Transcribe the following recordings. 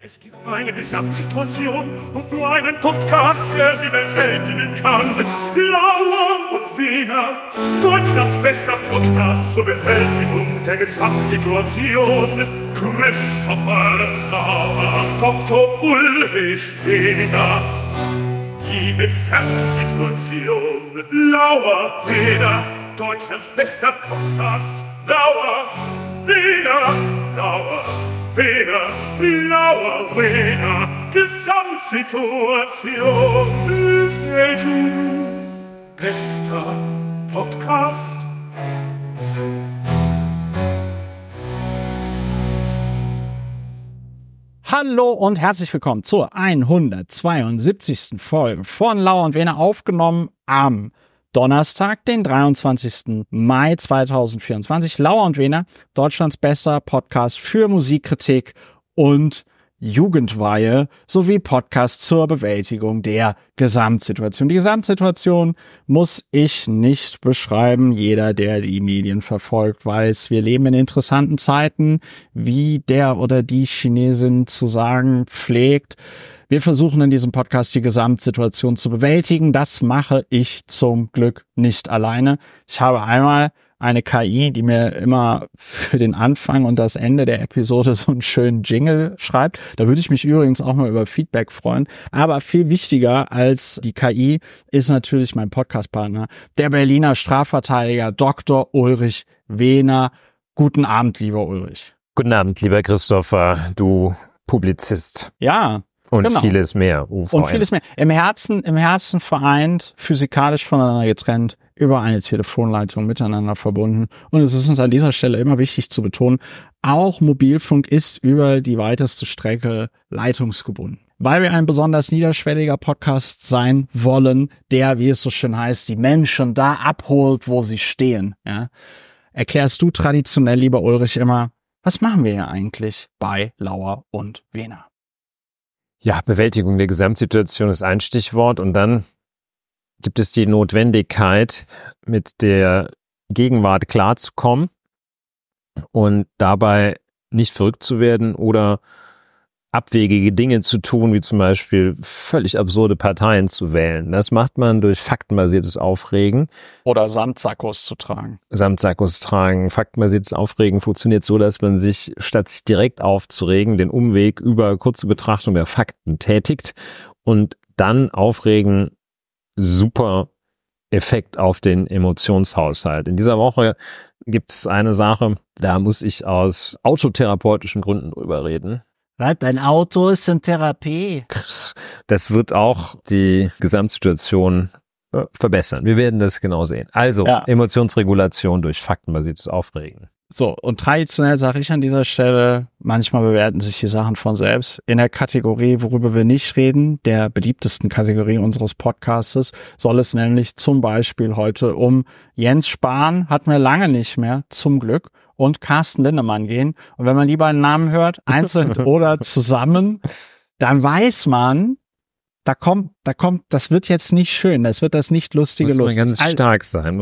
Es gibt eine Gesamtsituation und nur einen Podcast, der sie bewältigen kann. Lauer und Wiener, Deutschlands bester Podcast zur Bewältigung der Gesamtsituation. Christopher Lauer, Dr. Ulrich Wiener. Die Gesamtsituation. Lauer, Wiener, Deutschlands bester Podcast. Lauer, Wiener, Lauer. Wiener, Lauer, Wiener, Gesamtsituation, Bewältigung, bester Podcast. Hallo und herzlich willkommen zur 172. Folge von Lauer und Wiener, aufgenommen am Donnerstag, den 23. Mai 2024. Lauer und Wiener, Deutschlands bester Podcast für Musikkritik und Jugendweihe sowie Podcast zur Bewältigung der Gesamtsituation. Die Gesamtsituation muss ich nicht beschreiben. Jeder, der die Medien verfolgt, weiß, wir leben in interessanten Zeiten, wie der oder die Chinesin zu sagen pflegt. Wir versuchen in diesem Podcast die Gesamtsituation zu bewältigen. Das mache ich zum Glück nicht alleine. Ich habe einmal eine KI, die mir immer für den Anfang und das Ende der Episode so einen schönen Jingle schreibt. Da würde ich mich übrigens auch mal über Feedback freuen. Aber viel wichtiger als die KI ist natürlich mein Podcastpartner, der Berliner Strafverteidiger Dr. Ulrich Wiener. Guten Abend, lieber Ulrich. Guten Abend, lieber Christopher, du Publizist. Ja. Und genau. Vieles mehr. UVN. Und vieles mehr. Im Herzen vereint, physikalisch voneinander getrennt, über eine Telefonleitung miteinander verbunden. Und es ist uns an dieser Stelle immer wichtig zu betonen, auch Mobilfunk ist über die weiteste Strecke leitungsgebunden. Weil wir ein besonders niederschwelliger Podcast sein wollen, der, wie es so schön heißt, die Menschen da abholt, wo sie stehen. Ja? Erklärst du traditionell, lieber Ulrich, immer, was machen wir hier eigentlich bei Lauer und Wiener? Ja, Bewältigung der Gesamtsituation ist ein Stichwort, und dann gibt es die Notwendigkeit, mit der Gegenwart klarzukommen und dabei nicht verrückt zu werden oder abwegige Dinge zu tun, wie zum Beispiel völlig absurde Parteien zu wählen. Das macht man durch faktenbasiertes Aufregen. Oder Samtsackos zu tragen. Samtsackos tragen. Faktenbasiertes Aufregen funktioniert so, dass man sich, statt sich direkt aufzuregen, den Umweg über kurze Betrachtung der Fakten tätigt, und dann Aufregen super Effekt auf den Emotionshaushalt. In dieser Woche gibt es eine Sache, da muss ich aus autotherapeutischen Gründen drüber reden. Was? Dein Auto ist in Therapie. Das wird auch die Gesamtsituation verbessern. Wir werden das genau sehen. Also, ja. Emotionsregulation durch faktenbasiertes Aufregen. So, und traditionell sage ich an dieser Stelle, manchmal bewerten sich die Sachen von selbst. In der Kategorie, worüber wir nicht reden, der beliebtesten Kategorie unseres Podcastes, soll es nämlich zum Beispiel heute um Jens Spahn, hatten wir lange nicht mehr, zum Glück, und Carsten Lindemann gehen. Und wenn man lieber einen Namen hört, einzeln oder zusammen, dann weiß man, das wird jetzt nicht schön, das wird das nicht lustige Lust. Muss man ganz stark sein.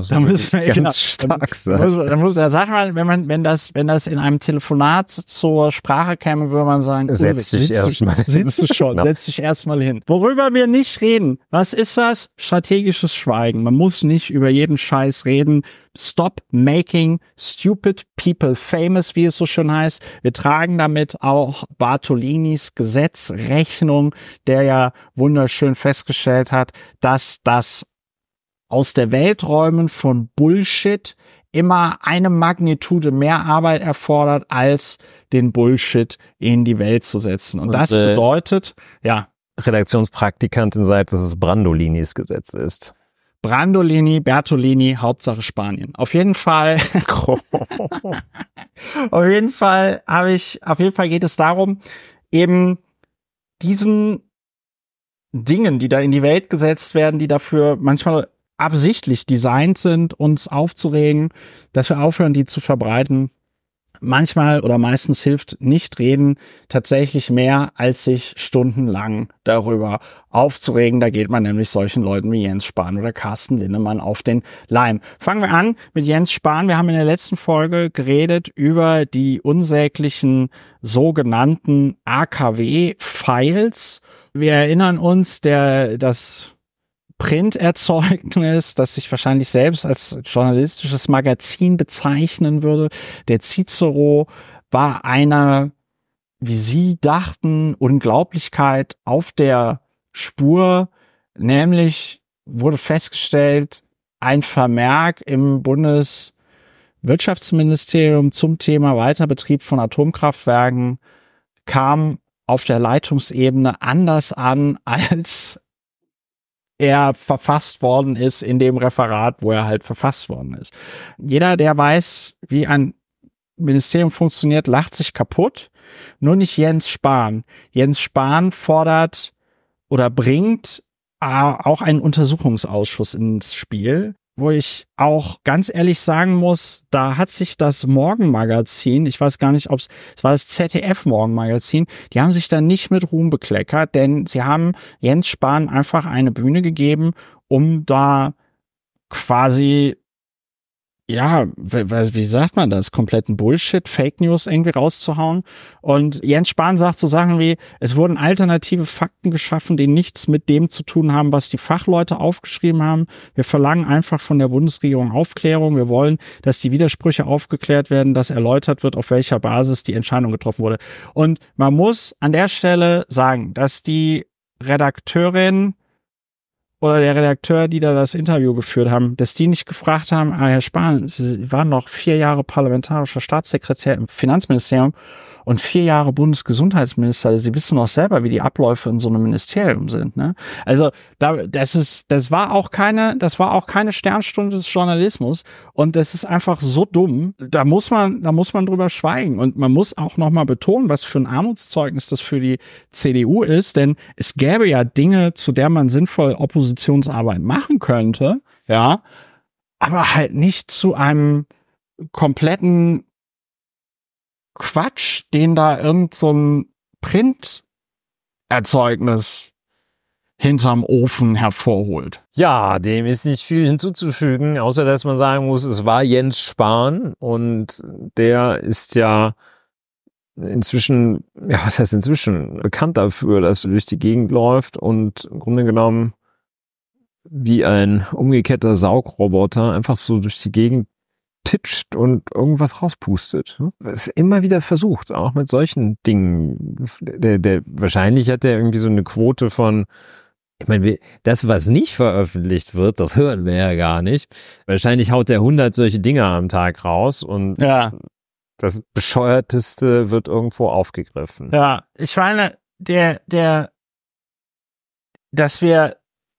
Da sagt man, wenn das in einem Telefonat zur Sprache käme, würde man sagen, setz dich erstmal hin. Worüber wir nicht reden, was ist das? Strategisches Schweigen. Man muss nicht über jeden Scheiß reden. Stop making stupid people famous, wie es so schön heißt. Wir tragen damit auch Bartolinis Gesetz Rechnung, der ja wunderschön festgestellt hat, dass das aus der Welträumen von Bullshit immer eine Magnitude mehr Arbeit erfordert, als den Bullshit in die Welt zu setzen. Und das bedeutet, ja. Redaktionspraktikantin sagt, dass es Brandolinis Gesetz ist. Brandolini, Bertolini, Hauptsache Spanien. Auf jeden Fall geht es darum, eben diesen Dingen, die da in die Welt gesetzt werden, die dafür manchmal absichtlich designt sind, uns aufzuregen, dass wir aufhören, die zu verbreiten. manchmal oder meistens hilft nicht reden tatsächlich mehr, als sich stundenlang darüber aufzuregen. Da geht man nämlich solchen Leuten wie Jens Spahn oder Carsten Linnemann auf den Leim. Fangen wir an mit Jens Spahn. Wir haben in der letzten Folge geredet über die unsäglichen sogenannten AKW-Files. Wir erinnern uns, das Printerzeugnis, das sich wahrscheinlich selbst als journalistisches Magazin bezeichnen würde, der Cicero, war einer, wie Sie dachten, Unglaublichkeit auf der Spur. Nämlich wurde festgestellt, ein Vermerk im Bundeswirtschaftsministerium zum Thema Weiterbetrieb von Atomkraftwerken kam auf der Leitungsebene anders an, als er verfasst worden ist in dem Referat, wo er halt verfasst worden ist. Jeder, der weiß, wie ein Ministerium funktioniert, lacht sich kaputt. Nur nicht Jens Spahn. Jens Spahn fordert oder bringt auch einen Untersuchungsausschuss ins Spiel, wo ich auch ganz ehrlich sagen muss, da hat sich das Morgenmagazin, ich weiß gar nicht, es war das ZDF-Morgenmagazin, die haben sich da nicht mit Ruhm bekleckert, denn sie haben Jens Spahn einfach eine Bühne gegeben, um da quasi, ja, wie sagt man das, kompletten Bullshit, Fake News irgendwie rauszuhauen. Und Jens Spahn sagt so Sachen wie, es wurden alternative Fakten geschaffen, die nichts mit dem zu tun haben, was die Fachleute aufgeschrieben haben. Wir verlangen einfach von der Bundesregierung Aufklärung. Wir wollen, dass die Widersprüche aufgeklärt werden, dass erläutert wird, auf welcher Basis die Entscheidung getroffen wurde. Und man muss an der Stelle sagen, dass die Redakteurin oder der Redakteur, die da das Interview geführt haben, dass die nicht gefragt haben, Herr Spahn, Sie waren noch 4 Jahre parlamentarischer Staatssekretär im Finanzministerium und 4 Jahre Bundesgesundheitsminister. Also Sie wissen doch selber, wie die Abläufe in so einem Ministerium sind, ne? Also das war auch keine Sternstunde des Journalismus und das ist einfach so dumm. Da muss man drüber schweigen und man muss auch nochmal betonen, was für ein Armutszeugnis das für die CDU ist, denn es gäbe ja Dinge, zu der man sinnvoll Oppositionsarbeit machen könnte, ja, aber halt nicht zu einem kompletten Quatsch, den da irgend so ein Printerzeugnis hinterm Ofen hervorholt. Ja, dem ist nicht viel hinzuzufügen, außer dass man sagen muss, es war Jens Spahn und der ist ja inzwischen, ja, was heißt inzwischen, bekannt dafür, dass er durch die Gegend läuft und im Grunde genommen wie ein umgekehrter Saugroboter einfach so durch die Gegend titscht und irgendwas rauspustet. Das ist immer wieder versucht, auch mit solchen Dingen. Wahrscheinlich hat er irgendwie so eine Quote von, ich meine, das, was nicht veröffentlicht wird, das hören wir ja gar nicht. Wahrscheinlich haut er 100 solche Dinge am Tag raus und ja, das Bescheuerteste wird irgendwo aufgegriffen. Ja, ich meine, dass wir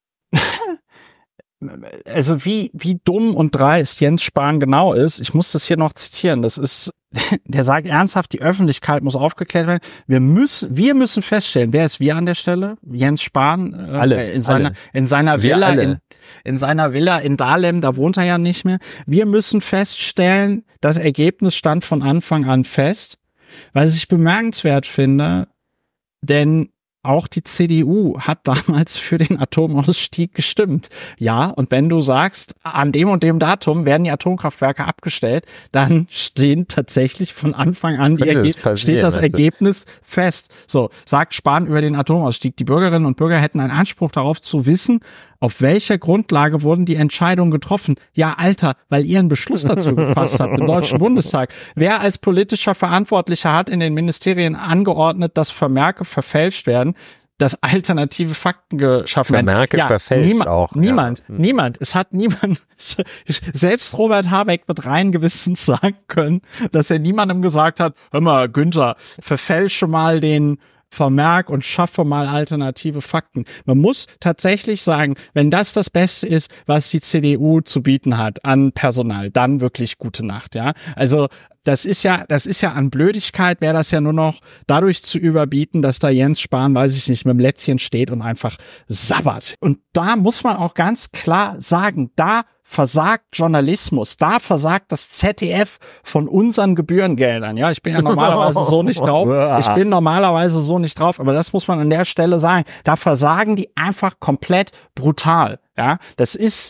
also wie dumm und dreist Jens Spahn genau ist, ich muss das hier noch zitieren, der sagt ernsthaft, die Öffentlichkeit muss aufgeklärt werden. Wir müssen feststellen, wer ist wir an der Stelle? Jens Spahn, in seiner Villa in Dahlem, da wohnt er ja nicht mehr. Wir müssen feststellen, das Ergebnis stand von Anfang an fest, was ich bemerkenswert finde, denn auch die CDU hat damals für den Atomausstieg gestimmt. Ja, und wenn du sagst, an dem und dem Datum werden die Atomkraftwerke abgestellt, dann stehen tatsächlich von Anfang an steht das Ergebnis fest. So, sagt Spahn über den Atomausstieg. Die Bürgerinnen und Bürger hätten einen Anspruch darauf zu wissen, auf welcher Grundlage wurden die Entscheidungen getroffen? Ja, Alter, weil ihr einen Beschluss dazu gefasst habt im Deutschen Bundestag. Wer als politischer Verantwortlicher hat in den Ministerien angeordnet, dass Vermerke verfälscht werden, dass alternative Fakten geschaffen werden? Vermerke verfälscht auch. Niemand. Es hat niemand, selbst Robert Habeck mit reinen Gewissens sagen können, dass er niemandem gesagt hat, hör mal, Günther, verfälsche mal den Vermerk und schaffe mal alternative Fakten. Man muss tatsächlich sagen, wenn das Beste ist, was die CDU zu bieten hat an Personal, dann wirklich gute Nacht, ja. Also das ist ja an Blödigkeit, wäre das ja nur noch dadurch zu überbieten, dass da Jens Spahn, weiß ich nicht, mit dem Lätzchen steht und einfach sabbert. Und da muss man auch ganz klar sagen, da versagt Journalismus, da versagt das ZDF von unseren Gebührengeldern. Ja, ich bin ja normalerweise so nicht drauf. Aber das muss man an der Stelle sagen. Da versagen die einfach komplett brutal. Ja, das ist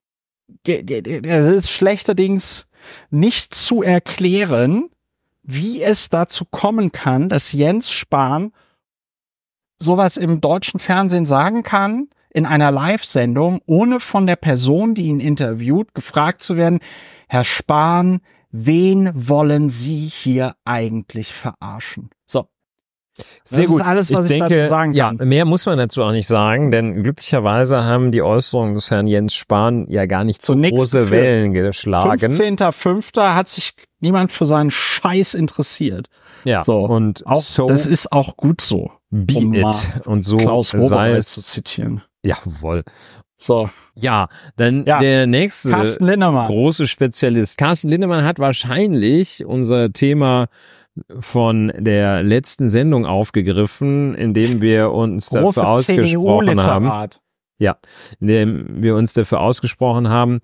schlechterdings nicht zu erklären, wie es dazu kommen kann, dass Jens Spahn sowas im deutschen Fernsehen sagen kann, in einer Live-Sendung, ohne von der Person, die ihn interviewt, gefragt zu werden, Herr Spahn, wen wollen Sie hier eigentlich verarschen? So. Sehr das gut. ist alles, was ich dazu sagen kann. Ja, mehr muss man dazu auch nicht sagen, denn glücklicherweise haben die Äußerungen des Herrn Jens Spahn ja gar nicht so große Wellen geschlagen. 15.05. hat sich niemand für seinen Scheiß interessiert. Ja, so. und auch, so das ist auch gut so. Be it. Und so Klaus sei Wowereit es zu zitieren. Jawohl. So. Ja, dann der nächste Carsten Linnemann. Große Spezialist. Carsten Linnemann hat wahrscheinlich unser Thema von der letzten Sendung aufgegriffen, indem wir uns dafür ausgesprochen haben. Ja, indem wir uns dafür ausgesprochen haben,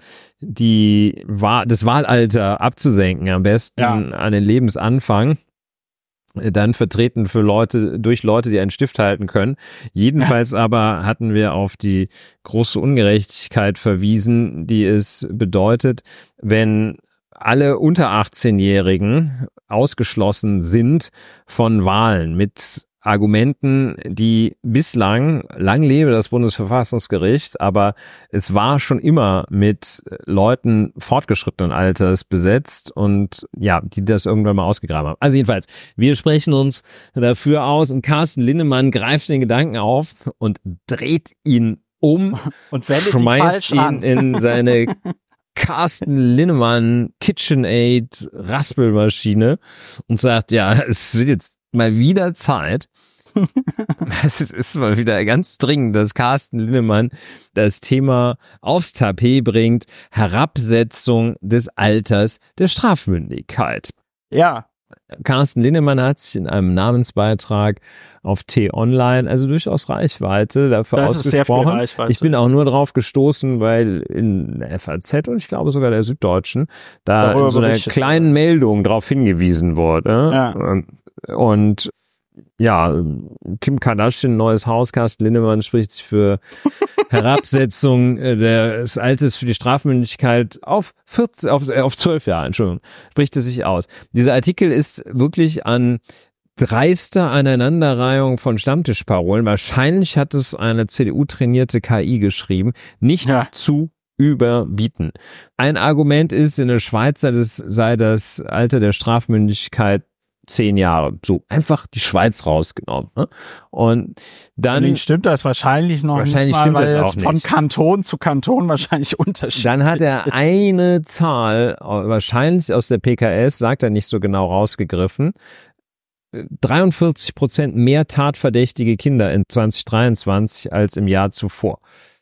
das Wahlalter abzusenken, am besten an den Lebensanfang. Dann vertreten durch Leute, die einen Stift halten können. Jedenfalls aber hatten wir auf die große Ungerechtigkeit verwiesen, die es bedeutet, wenn alle unter 18-Jährigen ausgeschlossen sind von Wahlen mit Argumenten, die bislang, lang lebe das Bundesverfassungsgericht, aber es war schon immer mit Leuten fortgeschrittenen Alters besetzt und ja, die das irgendwann mal ausgegraben haben. Also jedenfalls, wir sprechen uns dafür aus und Carsten Linnemann greift den Gedanken auf und dreht ihn um und schmeißt ihn in seine Carsten Linnemann KitchenAid Raspelmaschine und sagt, ja, es wird jetzt mal wieder Zeit. Es ist mal wieder ganz dringend, dass Carsten Linnemann das Thema aufs Tapet bringt. Herabsetzung des Alters der Strafmündigkeit. Ja. Carsten Linnemann hat sich in einem Namensbeitrag auf T-Online, also durchaus Reichweite, dafür ausgesprochen. Sehr viel Reichweite. Ich bin auch nur drauf gestoßen, weil in der FAZ und ich glaube sogar der Süddeutschen da in so einer kleinen Meldung darauf hingewiesen wurde. Ja. Und ja, Kim Kardashian, neues Haus, Carsten Linnemann spricht sich für Herabsetzung des Alters für die Strafmündigkeit auf 12 Jahre, Entschuldigung, spricht es sich aus. Dieser Artikel ist wirklich an dreiste Aneinanderreihung von Stammtischparolen. Wahrscheinlich hat es eine CDU-trainierte KI geschrieben, nicht zu überbieten. Ein Argument ist, in der Schweiz sei das Alter der Strafmündigkeit 10 Jahre. So, einfach die Schweiz rausgenommen. Ne? Und dann stimmt das wahrscheinlich noch nicht mal, stimmt das weil auch es von Kanton zu Kanton wahrscheinlich unterschiedlich. Dann hat er eine Zahl, wahrscheinlich aus der PKS, sagt er nicht so genau rausgegriffen, 43% mehr tatverdächtige Kinder in 2023 als im Jahr zuvor.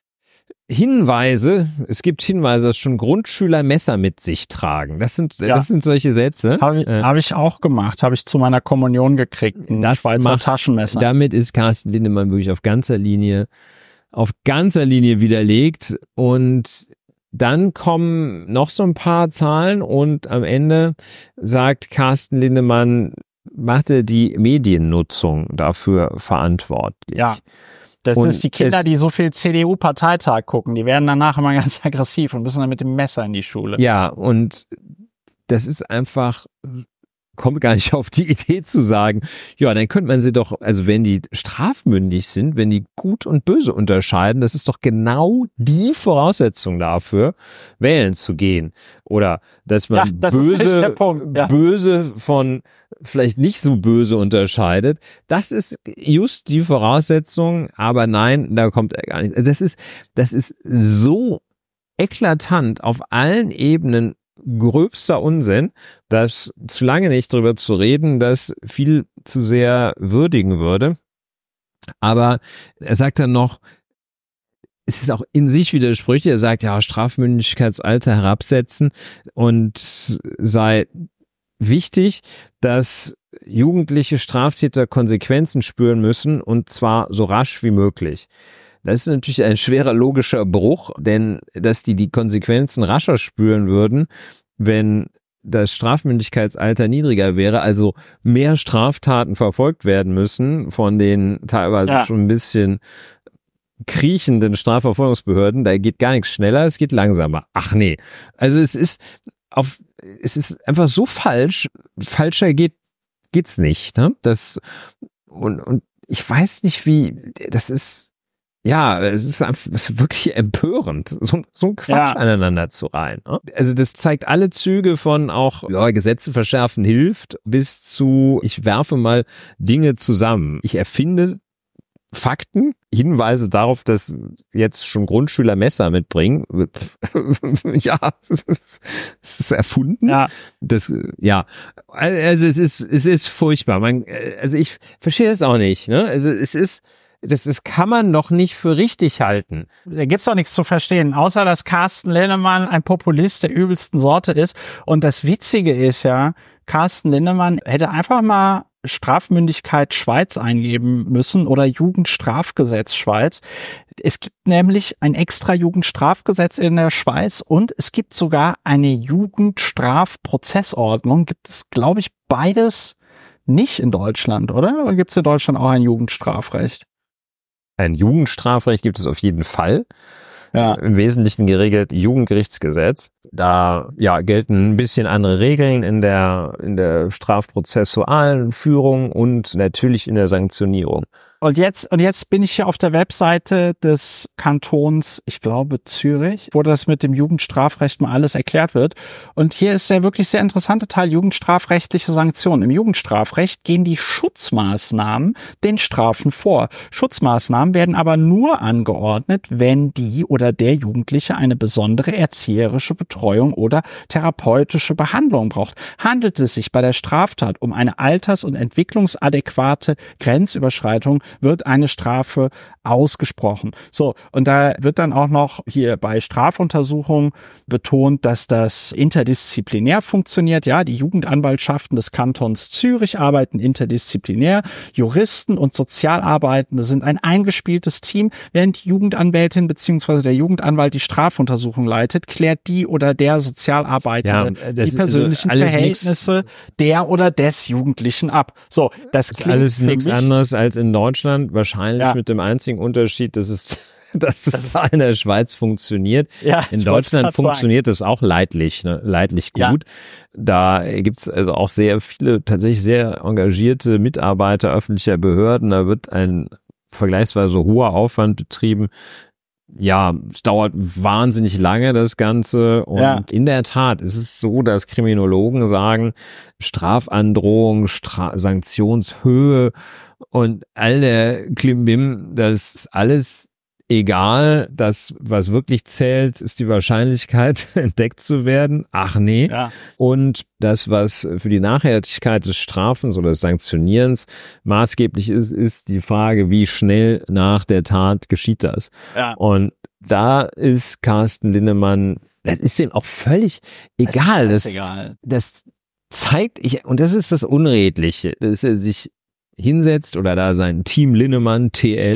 Es gibt Hinweise, dass schon Grundschüler Messer mit sich tragen. Das sind solche Sätze. Hab ich auch gemacht, habe ich zu meiner Kommunion gekriegt, ein Schweizer Taschenmesser. Damit ist Carsten Linnemann wirklich auf ganzer Linie widerlegt und dann kommen noch so ein paar Zahlen und am Ende sagt Carsten Linnemann, machte die Mediennutzung dafür verantwortlich. Ja. Das ist die Kinder, die so viel CDU-Parteitag gucken, die werden danach immer ganz aggressiv und müssen dann mit dem Messer in die Schule. Ja, und das ist einfach, kommt gar nicht auf die Idee zu sagen, ja, dann könnte man sie doch, also wenn die strafmündig sind, wenn die Gut und Böse unterscheiden, das ist doch genau die Voraussetzung dafür, wählen zu gehen. Oder dass man böse von vielleicht nicht so böse unterscheidet. Das ist just die Voraussetzung, aber nein, da kommt er gar nicht. Das ist so eklatant auf allen Ebenen gröbster Unsinn, dass zu lange nicht drüber zu reden, das viel zu sehr würdigen würde. Aber er sagt dann noch, es ist auch in sich widersprüchlich. Er sagt, ja, Strafmündigkeitsalter herabsetzen und sei wichtig, dass jugendliche Straftäter Konsequenzen spüren müssen und zwar so rasch wie möglich. Das ist natürlich ein schwerer logischer Bruch, denn dass die Konsequenzen rascher spüren würden, wenn das Strafmündigkeitsalter niedriger wäre, also mehr Straftaten verfolgt werden müssen von den teilweise schon ein bisschen kriechenden Strafverfolgungsbehörden, da geht gar nichts schneller, es geht langsamer. Ach nee. Also es ist einfach so falsch. Falscher geht's nicht, ne? Und ich weiß nicht es ist wirklich empörend, so ein Quatsch aneinander zu reihen. Ne? Also das zeigt alle Züge von auch, Gesetze verschärfen hilft, bis zu, ich werfe mal Dinge zusammen. Ich erfinde Fakten, Hinweise darauf, dass jetzt schon Grundschüler Messer mitbringen. Es ist erfunden. Ja. Also es ist furchtbar. Ich verstehe das auch nicht. Ne? Also das kann man noch nicht für richtig halten. Da gibt's doch nichts zu verstehen, außer dass Carsten Linnemann ein Populist der übelsten Sorte ist. Und das Witzige ist ja, Carsten Linnemann hätte einfach mal Strafmündigkeit Schweiz eingeben müssen oder Jugendstrafgesetz Schweiz. Es gibt nämlich ein extra Jugendstrafgesetz in der Schweiz und es gibt sogar eine Jugendstrafprozessordnung. Gibt es, glaube ich, beides nicht in Deutschland, oder? Oder gibt es in Deutschland auch ein Jugendstrafrecht? Ein Jugendstrafrecht gibt es auf jeden Fall. Ja. Im Wesentlichen geregelt Jugendgerichtsgesetz. Da gelten ein bisschen andere Regeln in der strafprozessualen Führung und natürlich in der Sanktionierung. Und jetzt bin ich hier auf der Webseite des Kantons, ich glaube Zürich, wo das mit dem Jugendstrafrecht mal alles erklärt wird. Und hier ist der wirklich sehr interessante Teil jugendstrafrechtliche Sanktionen. Im Jugendstrafrecht gehen die Schutzmaßnahmen den Strafen vor. Schutzmaßnahmen werden aber nur angeordnet, wenn die oder der Jugendliche eine besondere erzieherische Betreuung oder therapeutische Behandlung braucht. Handelt es sich bei der Straftat um eine alters- und entwicklungsadäquate Grenzüberschreitung, wird eine Strafe ausgesprochen. So, und da wird dann auch noch hier bei Strafuntersuchungen betont, dass das interdisziplinär funktioniert. Ja, die Jugendanwaltschaften des Kantons Zürich arbeiten interdisziplinär. Juristen und Sozialarbeitende sind ein eingespieltes Team, während die Jugendanwältin bzw. der Jugendanwalt die Strafuntersuchung leitet, klärt die oder der Sozialarbeitende die persönlichen Verhältnisse der oder des Jugendlichen ab. So, das ist alles nichts anderes als in Deutschland, wahrscheinlich mit dem einzigen Unterschied, dass es in der Schweiz funktioniert. Ja, in Deutschland funktioniert es auch leidlich gut. Ja. Da gibt's also auch sehr viele tatsächlich sehr engagierte Mitarbeiter öffentlicher Behörden. Da wird ein vergleichsweise hoher Aufwand betrieben. Ja, es dauert wahnsinnig lange, das Ganze. Und in der Tat ist es so, dass Kriminologen sagen, Strafandrohung, Sanktionshöhe und all der Klimbim, das ist alles egal. Das, was wirklich zählt, ist die Wahrscheinlichkeit, entdeckt zu werden. Ach nee. Ja. Und das, was für die Nachhaltigkeit des Strafens oder des Sanktionierens maßgeblich ist, ist die Frage, wie schnell nach der Tat geschieht das. Ja. Und da ist Carsten Linnemann, das ist ihm auch völlig egal. Das zeigt, und das ist das Unredliche, dass er sich hinsetzt oder da sein Team Linnemann, TL,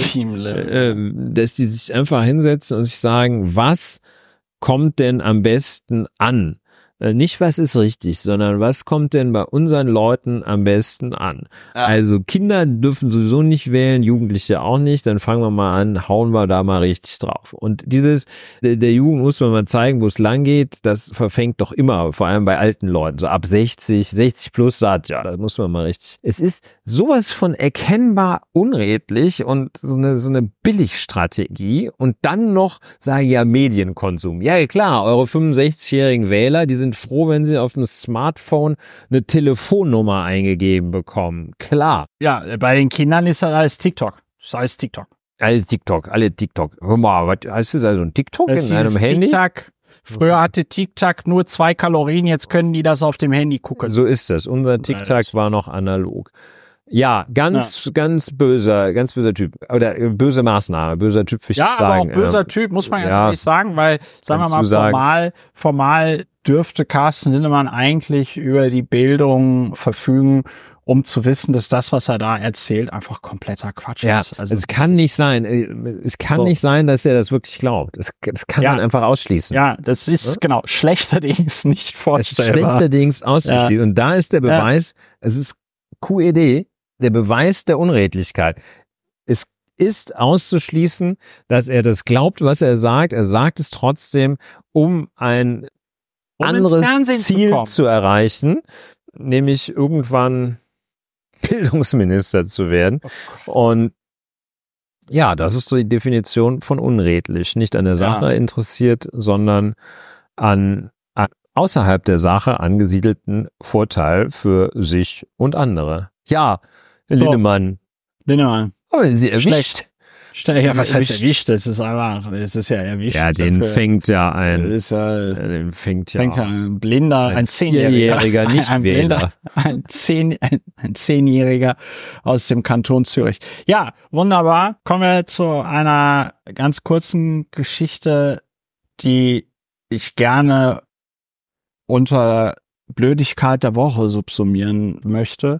dass die sich einfach hinsetzen und sich sagen, was kommt denn am besten an? Nicht, was ist richtig, sondern was kommt denn bei unseren Leuten am besten an? Ja. Also Kinder dürfen sowieso nicht wählen, Jugendliche auch nicht, dann fangen wir mal an, hauen wir da mal richtig drauf. Und der Jugend muss man mal zeigen, wo es lang geht, das verfängt doch immer, vor allem bei alten Leuten, so ab 60 plus sagt, ja, da muss man mal richtig. Es ist sowas von erkennbar unredlich und so eine Billigstrategie und dann noch sagen, ja, Medienkonsum. Ja, klar, eure 65-jährigen Wähler, die sind froh, wenn sie auf dem Smartphone eine Telefonnummer eingegeben bekommen. Klar. Ja, bei den Kindern ist das alles TikTok. Alles TikTok. Alle TikTok. Hör mal, was heißt das, also ein TikTok in einem Handy? TikTok. Früher hatte TikTok nur 2 Kalorien, jetzt können die das auf dem Handy gucken. So ist das. Unser TikTok war noch analog. Ja, ganz böser Typ. Oder böse Maßnahme, böser Typ, würde ich sagen. Ja, aber auch böser Typ, muss man ganz ehrlich sagen, weil, sagen wir mal, formal dürfte Carsten Linnemann eigentlich über die Bildung verfügen um zu wissen, dass das, was er da erzählt, einfach kompletter Quatsch ist. Also es kann nicht sein. Es kann nicht sein, dass er das wirklich glaubt. Das kann man einfach ausschließen. Ja, das ist genau schlechterdings nicht vorstellbar. Schlechterdings auszuschließen. Und da ist der Beweis, es ist QED, der Beweis der Unredlichkeit. Es ist auszuschließen, dass er das glaubt, was er sagt. Er sagt es trotzdem, um ein anderes Ziel zu erreichen, nämlich irgendwann Bildungsminister zu werden. Und ja, das ist so die Definition von unredlich. Nicht an der Sache interessiert, sondern an außerhalb der Sache angesiedelten Vorteil für sich und andere. Ja, Linnemann. Aber sie erwischt. Ja, was heißt erwischt? Es ist ja erwischt. Ja, den fängt ja ein Blinder, ein 10-Jähriger, nicht ein Wähler. Ein 10-Jähriger aus dem Kanton Zürich. Ja, wunderbar. Kommen wir zu einer ganz kurzen Geschichte, die ich gerne unter Blödigkeit der Woche subsumieren möchte.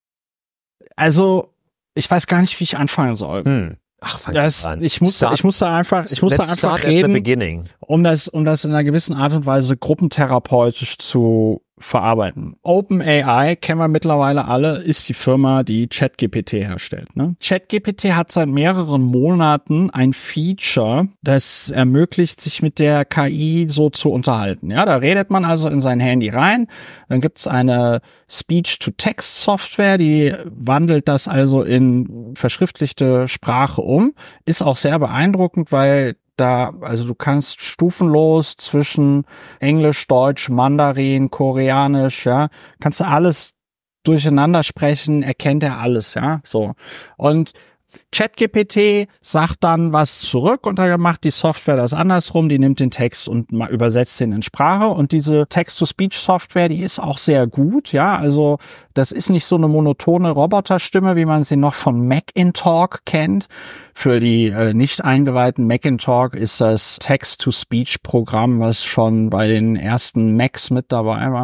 Also, ich weiß gar nicht, wie ich anfangen soll. Ich muss da einfach reden, um das in einer gewissen Art und Weise gruppentherapeutisch zu verarbeiten. OpenAI, kennen wir mittlerweile alle, ist die Firma, die ChatGPT herstellt. Ne? ChatGPT hat seit mehreren Monaten ein Feature, das ermöglicht, sich mit der KI so zu unterhalten. Ja, da redet man also in sein Handy rein, dann gibt's eine Speech-to-Text-Software, die wandelt das also in verschriftlichte Sprache um. Ist auch sehr beeindruckend, weil also du kannst stufenlos zwischen Englisch, Deutsch, Mandarin, Koreanisch, ja, kannst du alles durcheinander sprechen, erkennt er alles, ja, so. Und ChatGPT sagt dann was zurück und dann macht die Software das andersrum, die nimmt den Text und übersetzt den in Sprache und diese Text-to-Speech-Software, die ist auch sehr gut, ja, also das ist nicht so eine monotone Roboterstimme, wie man sie noch von Macintalk kennt. Für die nicht eingeweihten, Macintalk ist das Text-to-Speech-Programm, was schon bei den ersten Macs mit dabei war.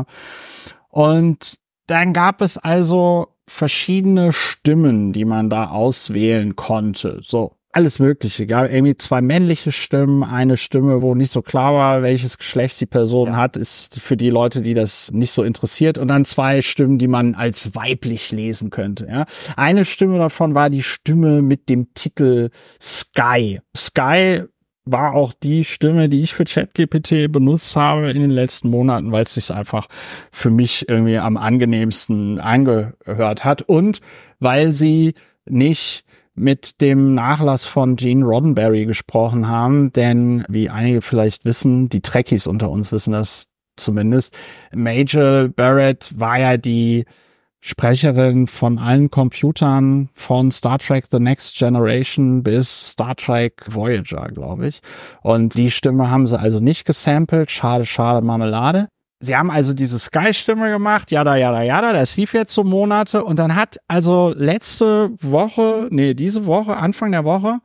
Und dann gab es also verschiedene Stimmen, die man da auswählen konnte. So, alles Mögliche. Gab irgendwie 2 männliche Stimmen, eine Stimme, wo nicht so klar war, welches Geschlecht die Person hat, ist für die Leute, die das nicht so interessiert. Und dann 2 Stimmen, die man als weiblich lesen könnte. Ja. Eine Stimme davon war die Stimme mit dem Titel Sky. Sky war auch die Stimme, die ich für ChatGPT benutzt habe in den letzten Monaten, weil es sich einfach für mich irgendwie am angenehmsten angehört hat und weil sie nicht mit dem Nachlass von Gene Roddenberry gesprochen haben, denn wie einige vielleicht wissen, die Trekkies unter uns wissen das zumindest, Majel Barrett war ja die Sprecherin von allen Computern von Star Trek The Next Generation bis Star Trek Voyager, glaube ich. Und die Stimme haben sie also nicht gesampelt. Schade, Marmelade. Sie haben also diese Sky-Stimme gemacht, jada, das lief jetzt so Monate. Und dann hat also diese Woche, Anfang der Woche,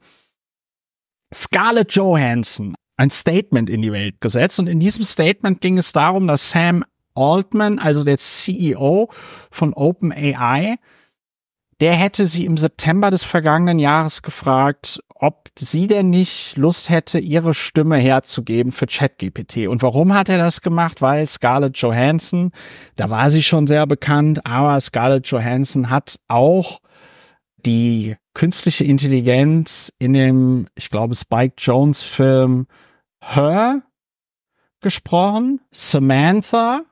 Scarlett Johansson ein Statement in die Welt gesetzt. Und in diesem Statement ging es darum, dass Sam Altman, also der CEO von OpenAI, der hätte sie im September des vergangenen Jahres gefragt, ob sie denn nicht Lust hätte, ihre Stimme herzugeben für ChatGPT. Und warum hat er das gemacht? Weil Scarlett Johansson, da war sie schon sehr bekannt, aber Scarlett Johansson hat auch die künstliche Intelligenz in dem, ich glaube, Spike Jonze Film Her gesprochen, Samantha.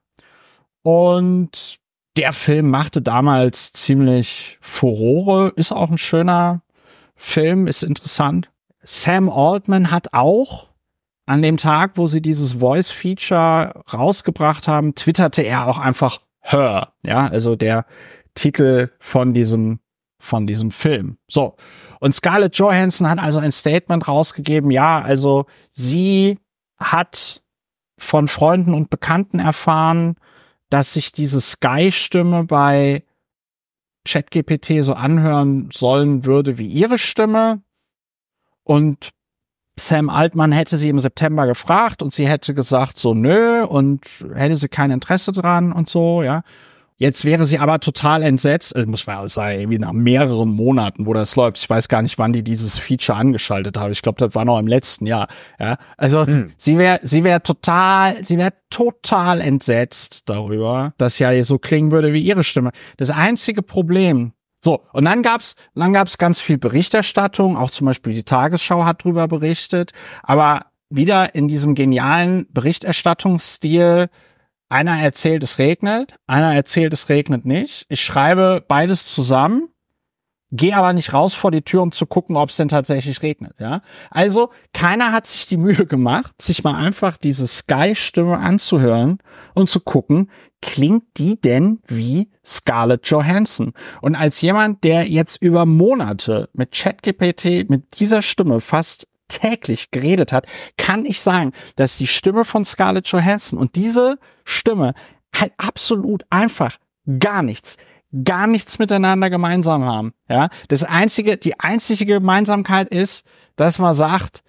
Und der Film machte damals ziemlich Furore, ist auch ein schöner Film, ist interessant. Sam Altman hat auch an dem Tag, wo sie dieses Voice-Feature rausgebracht haben, twitterte er auch einfach Her, ja, also der Titel von diesem Film. So. Und Scarlett Johansson hat also ein Statement rausgegeben, ja, also sie hat von Freunden und Bekannten erfahren, dass sich diese Sky-Stimme bei ChatGPT so anhören sollen würde wie ihre Stimme. Und Sam Altman hätte sie im September gefragt und sie hätte gesagt so nö und hätte sie kein Interesse dran und so, ja. Jetzt wäre sie aber total entsetzt, muss man sagen, irgendwie nach mehreren Monaten, wo das läuft. Ich weiß gar nicht, wann die dieses Feature angeschaltet haben. Ich glaube, das war noch im letzten Jahr. Ja, also sie wäre total entsetzt darüber, dass ja so klingen würde wie ihre Stimme. Das einzige Problem. So, und dann gab's ganz viel Berichterstattung, auch zum Beispiel die Tagesschau hat drüber berichtet, aber wieder in diesem genialen Berichterstattungsstil. Einer erzählt, es regnet, einer erzählt, es regnet nicht. Ich schreibe beides zusammen, gehe aber nicht raus vor die Tür, um zu gucken, ob es denn tatsächlich regnet. Ja, also keiner hat sich die Mühe gemacht, sich mal einfach diese Sky-Stimme anzuhören und zu gucken, klingt die denn wie Scarlett Johansson? Und als jemand, der jetzt über Monate mit ChatGPT mit dieser Stimme fast täglich geredet hat, kann ich sagen, dass die Stimme von Scarlett Johansson und diese Stimme halt absolut einfach gar nichts miteinander gemeinsam haben. Ja, die einzige Gemeinsamkeit ist, dass man sagt,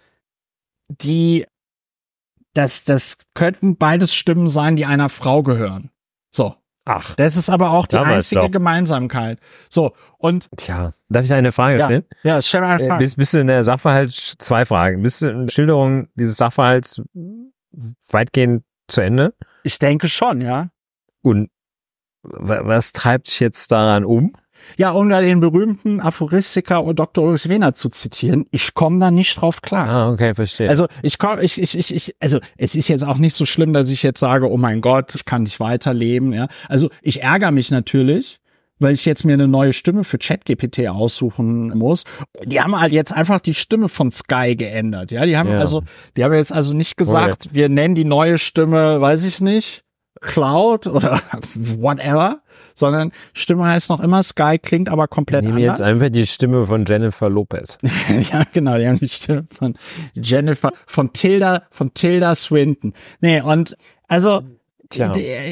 das könnten beides Stimmen sein, die einer Frau gehören. So. Ach. Das ist aber auch die einzige Gemeinsamkeit. So, und. Tja, darf ich eine Frage stellen? Ja, stell mir eine Frage. Bist du in der Sachverhalt, zwei Fragen. Bist du in der Schilderung dieses Sachverhalts weitgehend zu Ende? Ich denke schon, ja. Und was treibt dich jetzt daran um? Ja, um da den berühmten Aphoristiker und Dr. Ulrich Wehner zu zitieren, ich komme da nicht drauf klar. Ah, okay, verstehe. Also also es ist jetzt auch nicht so schlimm, dass ich jetzt sage, oh mein Gott, ich kann nicht weiterleben, ja. Also ich ärgere mich natürlich, weil ich jetzt mir eine neue Stimme für ChatGPT aussuchen muss. Die haben halt jetzt einfach die Stimme von Sky geändert, ja. Die haben jetzt also nicht gesagt, wir nennen die neue Stimme, weiß ich nicht, Cloud oder whatever, sondern Stimme heißt noch immer Sky, klingt aber komplett anders. Ich nehme jetzt einfach die Stimme von Jennifer Lopez. Ja, genau, die haben die Stimme von Tilda Swinton. Nee, und also ja,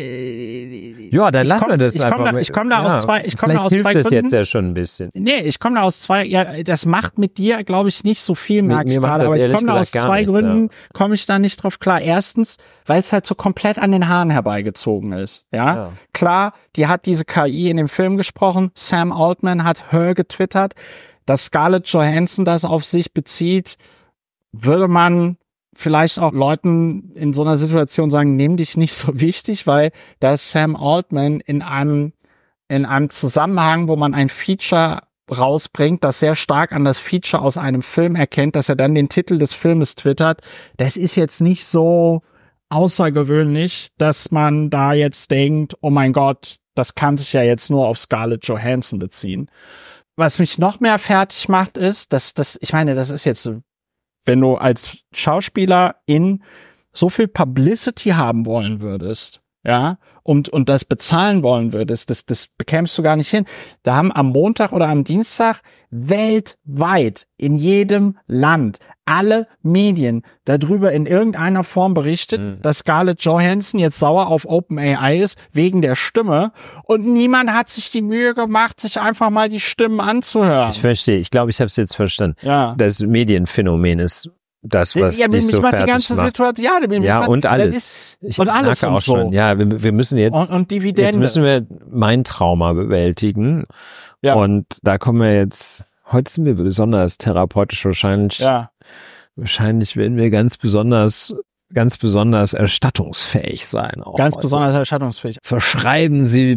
dann lassen wir das einfach. Ich komme da aus zwei Gründen. Das jetzt ja schon ein bisschen. Nee, ich komme da aus zwei, ja, das macht mit dir, glaube ich, nicht so viel, merke ich gerade, aber ich komme da aus zwei Gründen, komme ich da nicht drauf klar. Erstens, weil es halt so komplett an den Haaren herbeigezogen ist, ja. Klar, die hat diese KI in dem Film gesprochen, Sam Altman hat Her getwittert, dass Scarlett Johansson das auf sich bezieht, würde man vielleicht auch Leuten in so einer Situation sagen, nehm dich nicht so wichtig, weil da ist Sam Altman in einem Zusammenhang, wo man ein Feature rausbringt, das sehr stark an das Feature aus einem Film erkennt, dass er dann den Titel des Filmes twittert. Das ist jetzt nicht so außergewöhnlich, dass man da jetzt denkt, oh mein Gott, das kann sich ja jetzt nur auf Scarlett Johansson beziehen. Was mich noch mehr fertig macht, ist, ich meine, das ist jetzt, wenn du als Schauspieler so viel Publicity haben wollen würdest, ja, und das bezahlen wollen würdest, das bekämst du gar nicht hin. Da haben am Montag oder am Dienstag weltweit in jedem Land alle Medien darüber in irgendeiner Form berichtet, dass Scarlett Johansson jetzt sauer auf OpenAI ist wegen der Stimme und niemand hat sich die Mühe gemacht, sich einfach mal die Stimmen anzuhören. Ich verstehe. Ich glaube, ich habe es jetzt verstanden. Ja. Das Medienphänomen ist das, was dich so fertig die ganze macht. Situation, und alles. Und alles merke auch so. schon. Ja, wir müssen jetzt, und Dividende. Jetzt müssen wir mein Trauma bewältigen. Ja. Und da kommen wir jetzt, heute sind wir besonders therapeutisch wahrscheinlich. Ja. Wahrscheinlich werden wir ganz besonders erstattungsfähig sein. Auch ganz heute. Besonders erstattungsfähig. Verschreiben Sie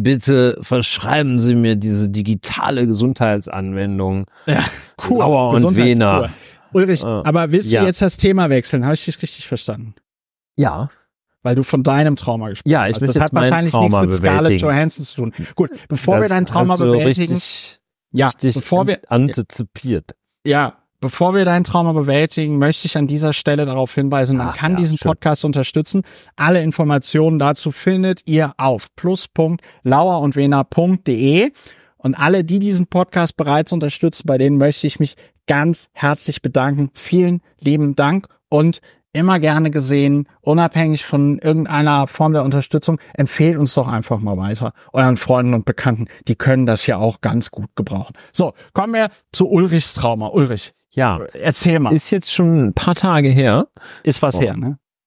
mir diese digitale Gesundheitsanwendung. Ja, cool. Lauer und Wehner. Ulrich, aber willst du jetzt das Thema wechseln? Habe ich dich richtig verstanden? Ja. Weil du von deinem Trauma gesprochen hast. Ja, ich möchte das jetzt hat wahrscheinlich Trauma nichts mit Scarlett Johansson zu tun. Gut, bevor wir dein Trauma bewältigen. Antizipiert. Ja, bevor wir dein Trauma bewältigen, möchte ich an dieser Stelle darauf hinweisen, man kann diesen Podcast unterstützen. Alle Informationen dazu findet ihr auf plus.lauerundwehner.de. Und alle, die diesen Podcast bereits unterstützen, bei denen möchte ich mich ganz herzlich bedanken. Vielen lieben Dank und immer gerne gesehen, unabhängig von irgendeiner Form der Unterstützung, empfehlt uns doch einfach mal weiter. Euren Freunden und Bekannten, die können das ja auch ganz gut gebrauchen. So, kommen wir zu Ulrichs Trauma. Ulrich, ja, erzähl mal. Ist jetzt schon ein paar Tage her. Ist was her, ne?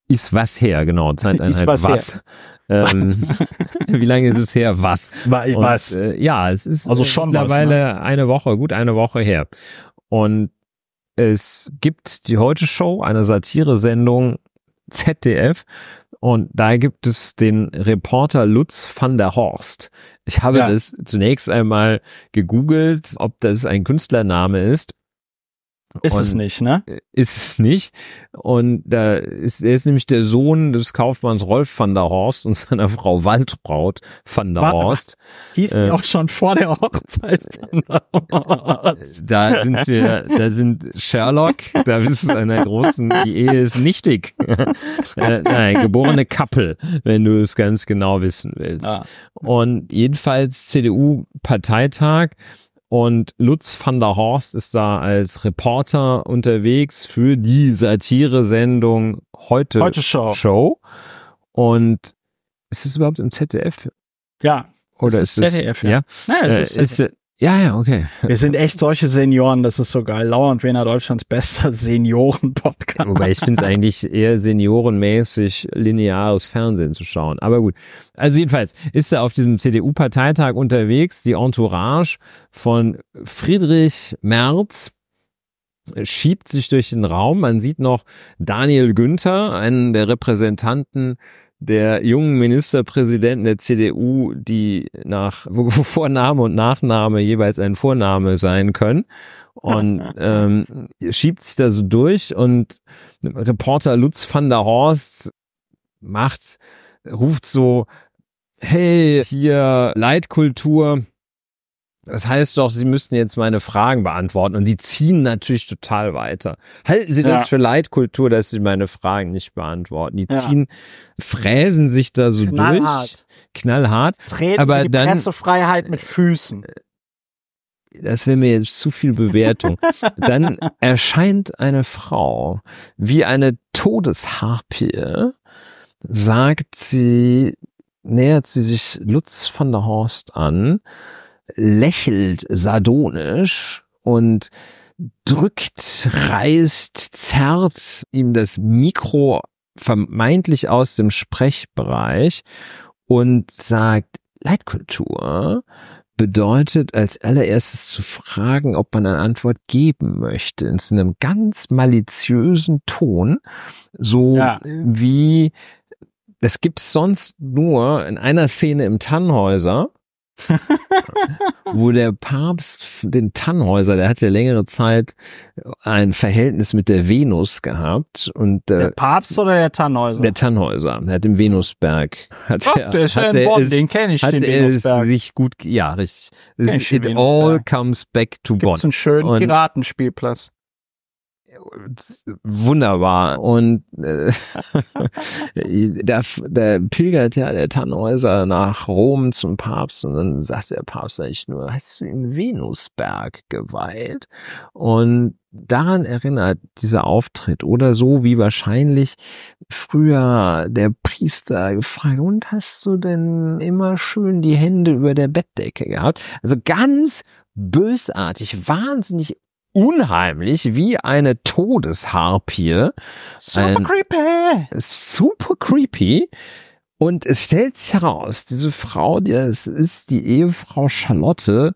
Ist was her, genau. Zeiteinheit was. Wie lange ist es her? Was? Was? Ja, es ist also schon mittlerweile gut eine Woche her. Und es gibt die Heute-Show, eine Satiresendung ZDF, und da gibt es den Reporter Lutz van der Horst. Ich habe das zunächst einmal gegoogelt, ob das ein Künstlername ist. Ist es nicht, ne? Ist es nicht. Und er ist nämlich der Sohn des Kaufmanns Rolf van der Horst und seiner Frau Waldbraut van der Horst. Hieß die auch schon vor der Hochzeit van der Horst? Da sind Sherlock, da ist es einer großen, die Ehe ist nichtig. Nein, geborene Kappel, wenn du es ganz genau wissen willst. Ah. Und jedenfalls CDU-Parteitag. Und Lutz van der Horst ist da als Reporter unterwegs für die Satire-Sendung Heute Show. Und ist es überhaupt im ZDF? Ja. Oder ist es ZDF? Ja. Nein, es ist ZDF. Ja, okay. Wir sind echt solche Senioren, das ist so geil. Lauer und Wehner, Deutschlands bester Senioren-Podcast. Wobei ich finde es eigentlich eher seniorenmäßig, lineares Fernsehen zu schauen. Aber gut. Also jedenfalls ist er auf diesem CDU-Parteitag unterwegs. Die Entourage von Friedrich Merz schiebt sich durch den Raum. Man sieht noch Daniel Günther, einen der Repräsentanten der jungen Ministerpräsidenten der CDU, die wo Vorname und Nachname jeweils ein Vorname sein können, und schiebt sich da so durch, und Reporter Lutz van der Horst ruft so, hey, hier Leitkultur, das heißt doch, Sie müssten jetzt meine Fragen beantworten. Und die ziehen natürlich total weiter. Halten Sie das für Leitkultur, dass Sie meine Fragen nicht beantworten? Die fräsen sich da so durch. Knallhart. Treten aber die Pressefreiheit mit Füßen. Das wäre mir jetzt zu viel Bewertung. Dann erscheint eine Frau wie eine Todesharpie, nähert sie sich Lutz van der Horst an, lächelt sardonisch und zerrt ihm das Mikro vermeintlich aus dem Sprechbereich und sagt, Leitkultur bedeutet als allererstes zu fragen, ob man eine Antwort geben möchte, in einem ganz maliziösen Ton, wie, das gibt's sonst nur in einer Szene im Tannhäuser, wo der Papst den Tannhäuser, der hat ja längere Zeit ein Verhältnis mit der Venus gehabt, und der Papst oder der Tannhäuser? Der Tannhäuser, der hat im Venusberg, der ist ja in Bonn, den kenne ich, den Venusberg. Richtig. It all comes back to Bonn. Gibt's einen schönen Piratenspielplatz. Wunderbar. Und da pilgert ja der Tannhäuser nach Rom zum Papst, und dann sagt der Papst eigentlich nur, hast du den Venusberg geweiht? Und daran erinnert dieser Auftritt, oder so wie wahrscheinlich früher der Priester gefragt, und hast du denn immer schön die Hände über der Bettdecke gehabt? Also ganz bösartig, wahnsinnig unheimlich, wie eine Todesharpie. Super creepy. Und es stellt sich heraus, diese Frau, es ist die Ehefrau Charlotte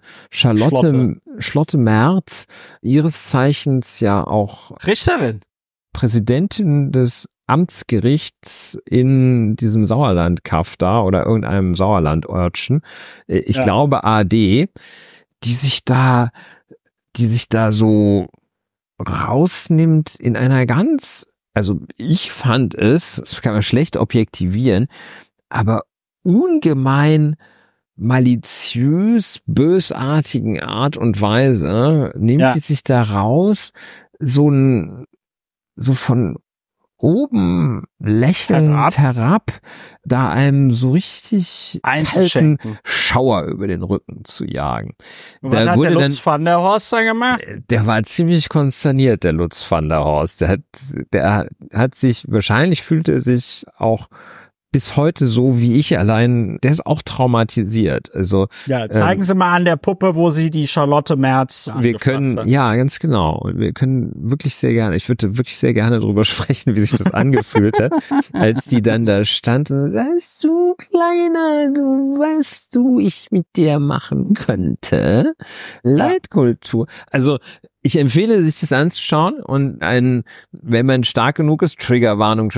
Merz, ihres Zeichens ja auch Richterin, Präsidentin des Amtsgerichts in diesem Sauerland-Kaff da oder irgendeinem Sauerland-Örtchen. Ich glaube AD, die sich da so rausnimmt in einer also ich fand das kann man schlecht objektivieren, aber ungemein maliziös, bösartigen Art und Weise nimmt die sich da raus, so von oben lächelnd herab, da einem so richtig kalten Schauer über den Rücken zu jagen. Und was hat der Lutz van der Horst da gemacht? Der war ziemlich konsterniert, der Lutz van der Horst. Der hat sich, wahrscheinlich fühlte er sich auch bis heute so wie ich allein, der ist auch traumatisiert. Also Ja, zeigen Sie mal an der Puppe, wo Sie die Charlotte Merz wir können, hat. ja, ganz genau. Wir können wirklich sehr gerne, ich würde wirklich sehr gerne drüber sprechen, wie sich das angefühlt hat, als die dann da stand. Weißt du, Kleiner, du weißt du, ich mit dir machen könnte. Leitkultur. Also ich empfehle, sich das anzuschauen und wenn man stark genug ist, Triggerwarnung.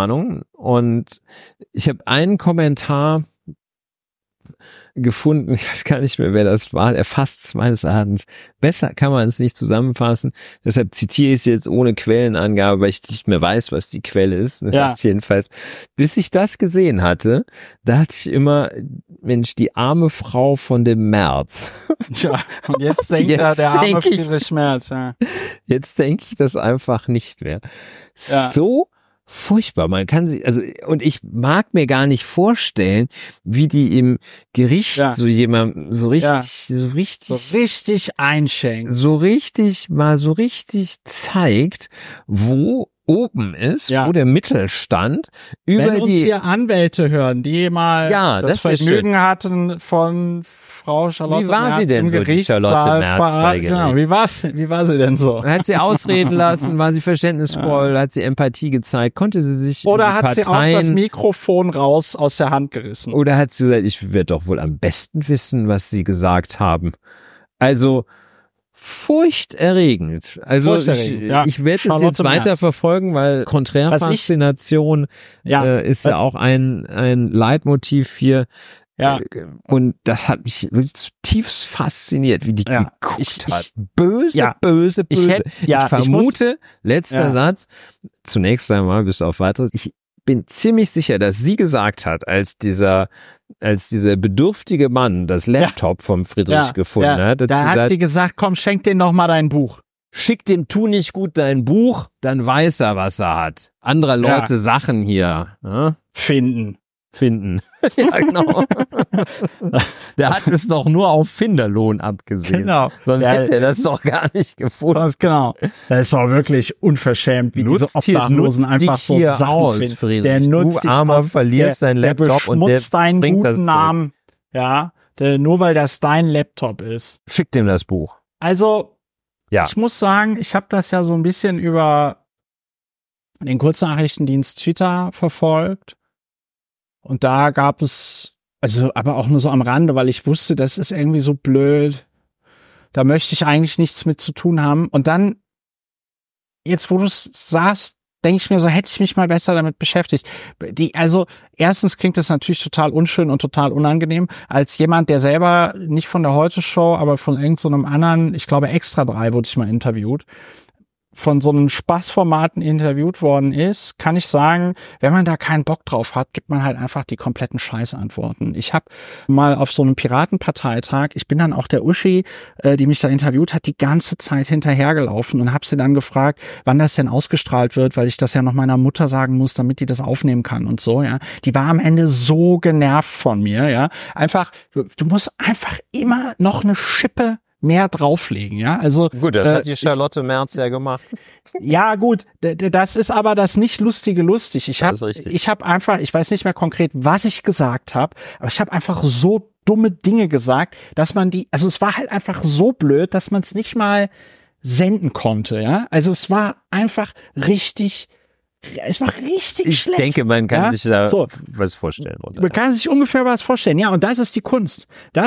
Und ich habe einen Kommentar gefunden, ich weiß gar nicht mehr, wer das war, er fasst es meines Erachtens. Besser kann man es nicht zusammenfassen. Deshalb zitiere ich es jetzt ohne Quellenangabe, weil ich nicht mehr weiß, was die Quelle ist. Das sagt jedenfalls, bis ich das gesehen hatte, da hatte ich immer, Mensch, die arme Frau von dem Merz. Ja, und jetzt denkt er, der arme Friedrich Merz. Ja. Jetzt denke ich das einfach nicht mehr. Ja. So furchtbar. Man kann sich, also, und ich mag mir gar nicht vorstellen, wie die im Gericht so jemand so richtig einschenkt. so richtig zeigt, wo oben ist, wo der Mittelstand über Wenn uns hier Anwälte hören, die mal das Vergnügen hatten von Frau Charlotte Merz. Wie war sie denn so, die Charlotte Merz bei Gericht? Genau, wie war sie denn so? Hat sie ausreden lassen? War sie verständnisvoll? Hat sie Empathie gezeigt? Konnte sie sich Oder hat sie auch das Mikrofon raus aus der Hand gerissen? Oder hat sie gesagt, ich werde doch wohl am besten wissen, was sie gesagt haben. Also furchterregend. Also ich werde es jetzt weiter verfolgen, weil Konträrfaszination ist ja auch ein Leitmotiv hier. Ja. Und das hat mich wirklich zutiefst fasziniert, wie die geguckt hat. Böse. Ich vermute, letzter Satz, zunächst einmal bis auf weiteres, ich bin ziemlich sicher, dass sie gesagt hat, als dieser bedürftige Mann das Laptop vom Friedrich gefunden hat. Da hat sie gesagt, komm, schenk dem noch mal dein Buch. Schick dem Tu nicht gut dein Buch, dann weiß er, was er hat. Andere Leute Sachen hier finden. Ja, genau. Der hat es doch nur auf Finderlohn abgesehen. Genau. Sonst hätte er das doch gar nicht gefunden. Genau. Das ist doch wirklich unverschämt, wie diese Obdachlosen einfach so Sachen finden. Friedrich. Der nutzt du Armer verlierst deinen Laptop und der deinen bringt guten Namen. Ja, nur weil das dein Laptop ist. Schick dem das Buch. Also, ich muss sagen, ich habe das ja so ein bisschen über den Kurznachrichtendienst Twitter verfolgt. Und da gab es, also aber auch nur so am Rande, weil ich wusste, das ist irgendwie so blöd. Da möchte ich eigentlich nichts mit zu tun haben. Und dann, jetzt wo du es sagst, denke ich mir so, hätte ich mich mal besser damit beschäftigt. Also erstens klingt das natürlich total unschön und total unangenehm, als jemand, der selber nicht von der Heute-Show, aber von irgendeinem anderen, ich glaube Extra 3 wurde ich mal interviewt, von so einem Spaßformaten interviewt worden ist, kann ich sagen, wenn man da keinen Bock drauf hat, gibt man halt einfach die kompletten Scheißantworten. Ich habe mal auf so einem Piratenparteitag, ich bin dann auch der Uschi, die mich da interviewt hat, die ganze Zeit hinterhergelaufen und habe sie dann gefragt, wann das denn ausgestrahlt wird, weil ich das ja noch meiner Mutter sagen muss, damit die das aufnehmen kann und so, ja. Die war am Ende so genervt von mir, ja. Einfach, du musst einfach immer noch eine Schippe mehr drauflegen, ja, also. Gut, das hat die Charlotte Merz ja gemacht. Ja, gut, das ist aber das nicht lustig. Ich habe einfach, ich weiß nicht mehr konkret, was ich gesagt habe, aber ich habe einfach so dumme Dinge gesagt, dass man also es war halt einfach so blöd, dass man es nicht mal senden konnte, ja, also es war einfach richtig schlecht. Ich denke, man kann sich da was vorstellen. Man kann sich ungefähr was vorstellen, ja, und das ist die Kunst.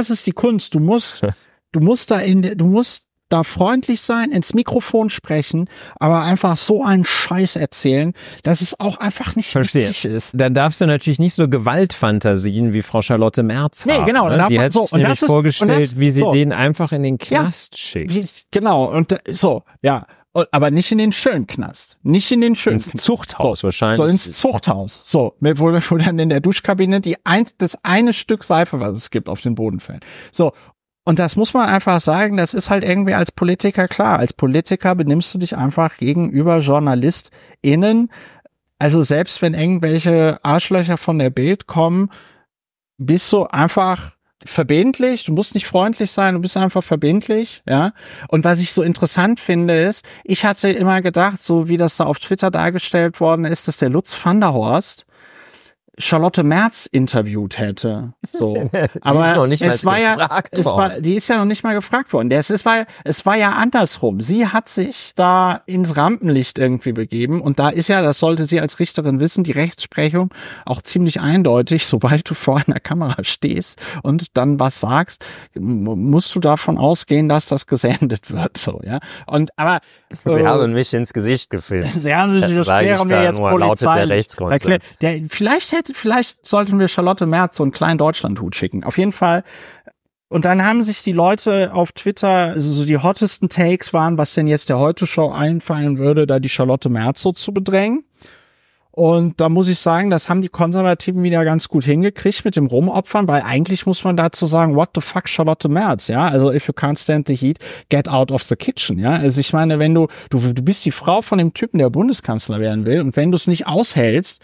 Du musst da freundlich sein, ins Mikrofon sprechen, aber einfach so einen Scheiß erzählen, dass es auch einfach nicht witzig ist. Dann darfst du natürlich nicht so Gewaltfantasien wie Frau Charlotte Merz haben. Nee, genau. Ne? Die hat sich nämlich vorgestellt, wie sie den einfach in den Knast schickt. Genau, und aber nicht in den schönen Knast. Nicht in den schönen Knast. Ins Zuchthaus wahrscheinlich. So, ins Zuchthaus. So, wo dann in der Duschkabine das eine Stück Seife, was es gibt, auf den Boden fällt. So. Und das muss man einfach sagen, das ist halt irgendwie als Politiker klar. Als Politiker benimmst du dich einfach gegenüber JournalistInnen. Also selbst wenn irgendwelche Arschlöcher von der Bild kommen, bist du einfach verbindlich. Du musst nicht freundlich sein, du bist einfach verbindlich, ja. Und was ich so interessant finde ist, ich hatte immer gedacht, so wie das da auf Twitter dargestellt worden ist, dass der Lutz van der Horst Charlotte Merz interviewt hätte. So. Aber ist noch nicht mal es war gefragt worden. die ist ja noch nicht mal gefragt worden. Es war ja andersrum. Sie hat sich da ins Rampenlicht irgendwie begeben und da ist ja, das sollte sie als Richterin wissen, die Rechtsprechung auch ziemlich eindeutig. Sobald du vor einer Kamera stehst und dann was sagst, musst du davon ausgehen, dass das gesendet wird. So, ja. Aber Sie haben mich ins Gesicht gefilmt. Sie haben sich das Sag ich klären wir da jetzt nur, lautet der polizeilich. Rechtsgrundsatz. Vielleicht sollten wir Charlotte Merz so einen kleinen Deutschlandhut schicken. Auf jeden Fall. Und dann haben sich die Leute auf Twitter, also so die hottesten Takes waren, was denn jetzt der Heute-Show einfallen würde, da die Charlotte Merz so zu bedrängen. Und da muss ich sagen, das haben die Konservativen wieder ganz gut hingekriegt mit dem Rumopfern, weil eigentlich muss man dazu sagen, what the fuck, Charlotte Merz, ja? Also if you can't stand the heat, get out of the kitchen, ja? Also ich meine, wenn du bist die Frau von dem Typen, der Bundeskanzler werden will, und wenn du es nicht aushältst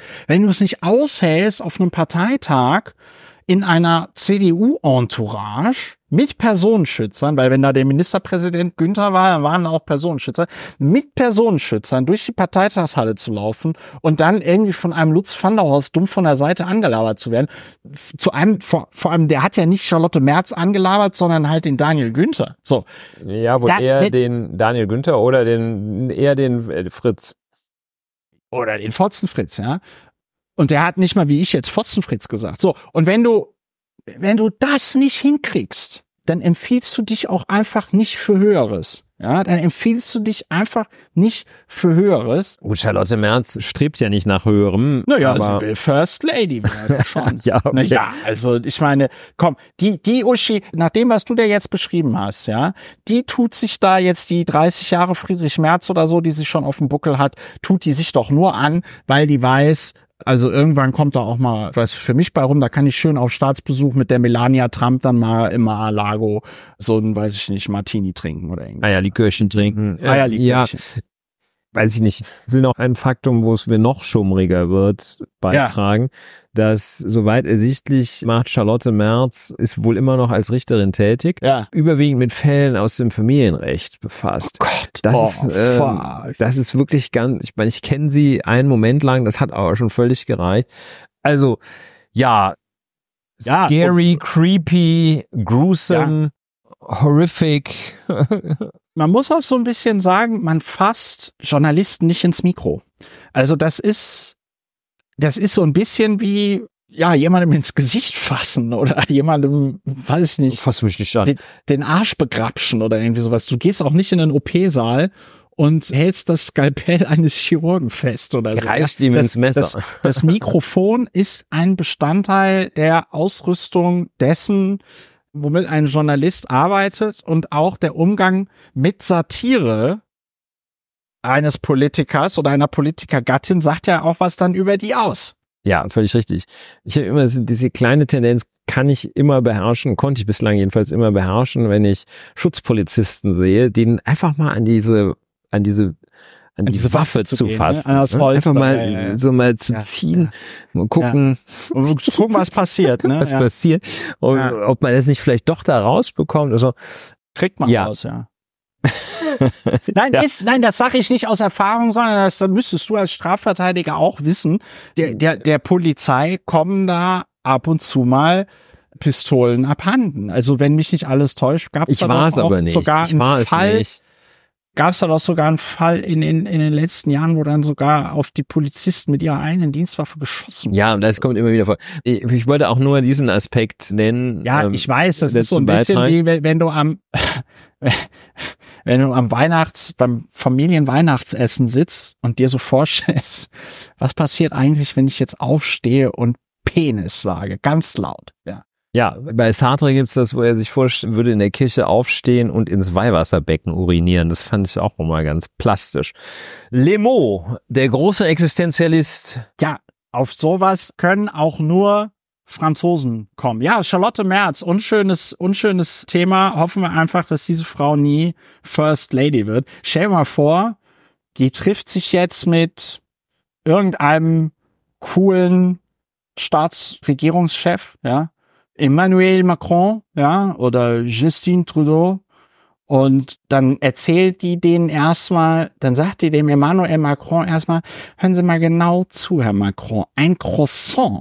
auf einem Parteitag in einer CDU-Entourage mit Personenschützern, weil wenn da der Ministerpräsident Günther war, dann waren da auch Personenschützer, mit Personenschützern durch die Parteitagshalle zu laufen und dann irgendwie von einem Lutz van der Horst dumm von der Seite angelabert zu werden. Vor allem, der hat ja nicht Charlotte Merz angelabert, sondern halt den Daniel Günther. So. Ja, wohl eher den Daniel Günther oder eher den Fritz. Oder den Fotzenfritz, ja. Und der hat nicht mal wie ich jetzt Fotzenfritz gesagt. So. Und wenn du das nicht hinkriegst, dann empfiehlst du dich auch einfach nicht für Höheres. Ja, dann empfiehlst du dich einfach nicht für Höheres. Gut, Charlotte Merz strebt ja nicht nach Höherem. Naja, aber sie will First Lady werden schon. Ja, okay. Naja, also ich meine, komm, die Uschi, nach dem, was du dir jetzt beschrieben hast, ja, die tut sich da jetzt die 30 Jahre Friedrich Merz oder so, die sie schon auf dem Buckel hat, tut die sich doch nur an, weil die weiß, also irgendwann kommt da auch mal was für mich bei rum, da kann ich schön auf Staatsbesuch mit der Melania Trump dann mal im Mar-a-Lago so ein, weiß ich nicht, Martini trinken oder irgendwie. Eierlikörchen trinken. Eierlikörchen. Ja, weiß ich nicht. Ich will noch ein Faktum, wo es mir noch schummriger wird, beitragen. Dass, soweit ersichtlich, macht Charlotte Merz, ist wohl immer noch als Richterin tätig, überwiegend mit Fällen aus dem Familienrecht befasst. Oh Gott, das ist wirklich ganz, ich meine, ich kenne sie einen Moment lang, das hat aber schon völlig gereicht. Also, scary, creepy, gruesome, horrific. Man muss auch so ein bisschen sagen, man fasst Journalisten nicht ins Mikro. Also das ist so ein bisschen wie, jemandem ins Gesicht fassen oder jemandem, weiß ich nicht, fass mich nicht an, den Arsch begrapschen oder irgendwie sowas. Du gehst auch nicht in den OP-Saal und hältst das Skalpell eines Chirurgen fest oder so. Greifst ihm ins Messer. Das Mikrofon ist ein Bestandteil der Ausrüstung dessen, womit ein Journalist arbeitet, und auch der Umgang mit Satire eines Politikers oder einer Politikergattin sagt ja auch was dann über die aus. Ja, völlig richtig. Ich habe immer diese kleine Tendenz, kann ich immer beherrschen, konnte ich bislang jedenfalls immer beherrschen, wenn ich Schutzpolizisten sehe, denen einfach mal an diese Waffe zu fassen. Ne? Einfach mal so mal zu ziehen, mal gucken. Ja. Und gucken, was passiert. Ne? Was passiert. Und ob man das nicht vielleicht doch da rausbekommt. Also, kriegt man raus, Nein, das sage ich nicht aus Erfahrung, sondern das müsstest du als Strafverteidiger auch wissen. Der Polizei kommen da ab und zu mal Pistolen abhanden. Also wenn mich nicht alles täuscht, gab es da sogar einen Fall. Gab es da doch sogar einen Fall in den letzten Jahren, wo dann sogar auf die Polizisten mit ihrer eigenen Dienstwaffe geschossen wurde. Ja, und das kommt immer wieder vor. Ich wollte auch nur diesen Aspekt nennen. Ja, ich weiß, das ist so ein bisschen wie wenn du beim Familienweihnachtsessen sitzt und dir so vorstellst, was passiert eigentlich, wenn ich jetzt aufstehe und Penis sage, ganz laut, Ja, bei Sartre gibt's das, wo er sich vorstellt, würde in der Kirche aufstehen und ins Weihwasserbecken urinieren. Das fand ich auch mal ganz plastisch. Lemo, der große Existenzialist. Ja, auf sowas können auch nur Franzosen kommen. Ja, Charlotte Merz, unschönes Thema. Hoffen wir einfach, dass diese Frau nie First Lady wird. Stell dir mal vor, die trifft sich jetzt mit irgendeinem coolen Staatsregierungschef, Emmanuel Macron, oder Justin Trudeau, und dann erzählt die denen dann sagt die dem Emmanuel Macron erstmal, hören Sie mal genau zu, Herr Macron, ein Croissant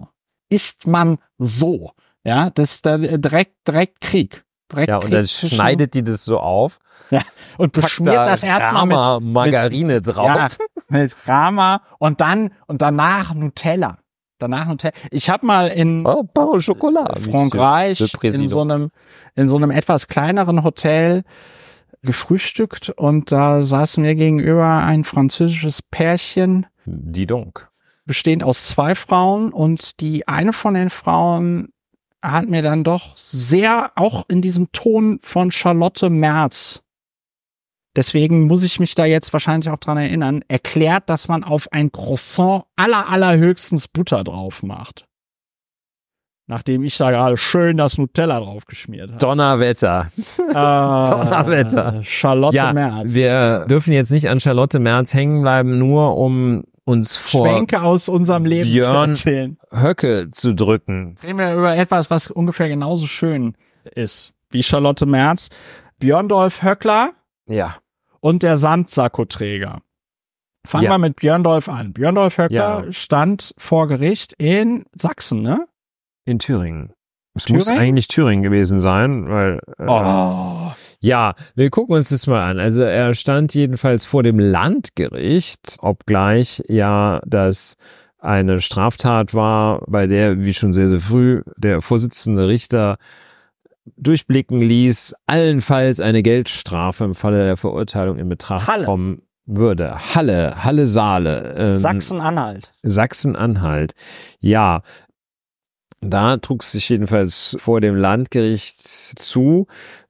isst man so. Ja, das ist da direkt Krieg. Ja, und dann schneidet die das so auf. Ja, und beschmiert das erstmal mit Margarine drauf. Ja, mit Rama und danach Nutella. Ich habe mal in Frankreich in so einem etwas kleineren Hotel gefrühstückt und da saß mir gegenüber ein französisches Pärchen. Die Donk. Bestehend aus 2 Frauen und die eine von den Frauen hat mir dann doch sehr, auch in diesem Ton von Charlotte Merz, deswegen muss ich mich da jetzt wahrscheinlich auch dran erinnern, erklärt, dass man auf ein Croissant allerhöchstens Butter drauf macht. Nachdem ich da gerade schön das Nutella drauf geschmiert habe. Donnerwetter. Donnerwetter. Charlotte Merz. Wir dürfen jetzt nicht an Charlotte Merz hängen bleiben, nur um uns vor Schwenke aus unserem Leben Björn zu erzählen. Höcke zu drücken. Reden wir über etwas, was ungefähr genauso schön ist wie Charlotte Merz. Björndolf Höckler und der Sandsakkoträger. Fangen wir mit Björndolf an. Björndolf Höckler stand vor Gericht in Sachsen, ne? In Thüringen. Es muss eigentlich Thüringen gewesen sein, weil ja, wir gucken uns das mal an. Also er stand jedenfalls vor dem Landgericht, obgleich ja das eine Straftat war, bei der, wie schon sehr früh, der Vorsitzende Richter durchblicken ließ, allenfalls eine Geldstrafe im Falle der Verurteilung in Betracht kommen würde. Halle Saale. Sachsen-Anhalt. Sachsen-Anhalt. Ja. Da trug es sich jedenfalls vor dem Landgericht zu.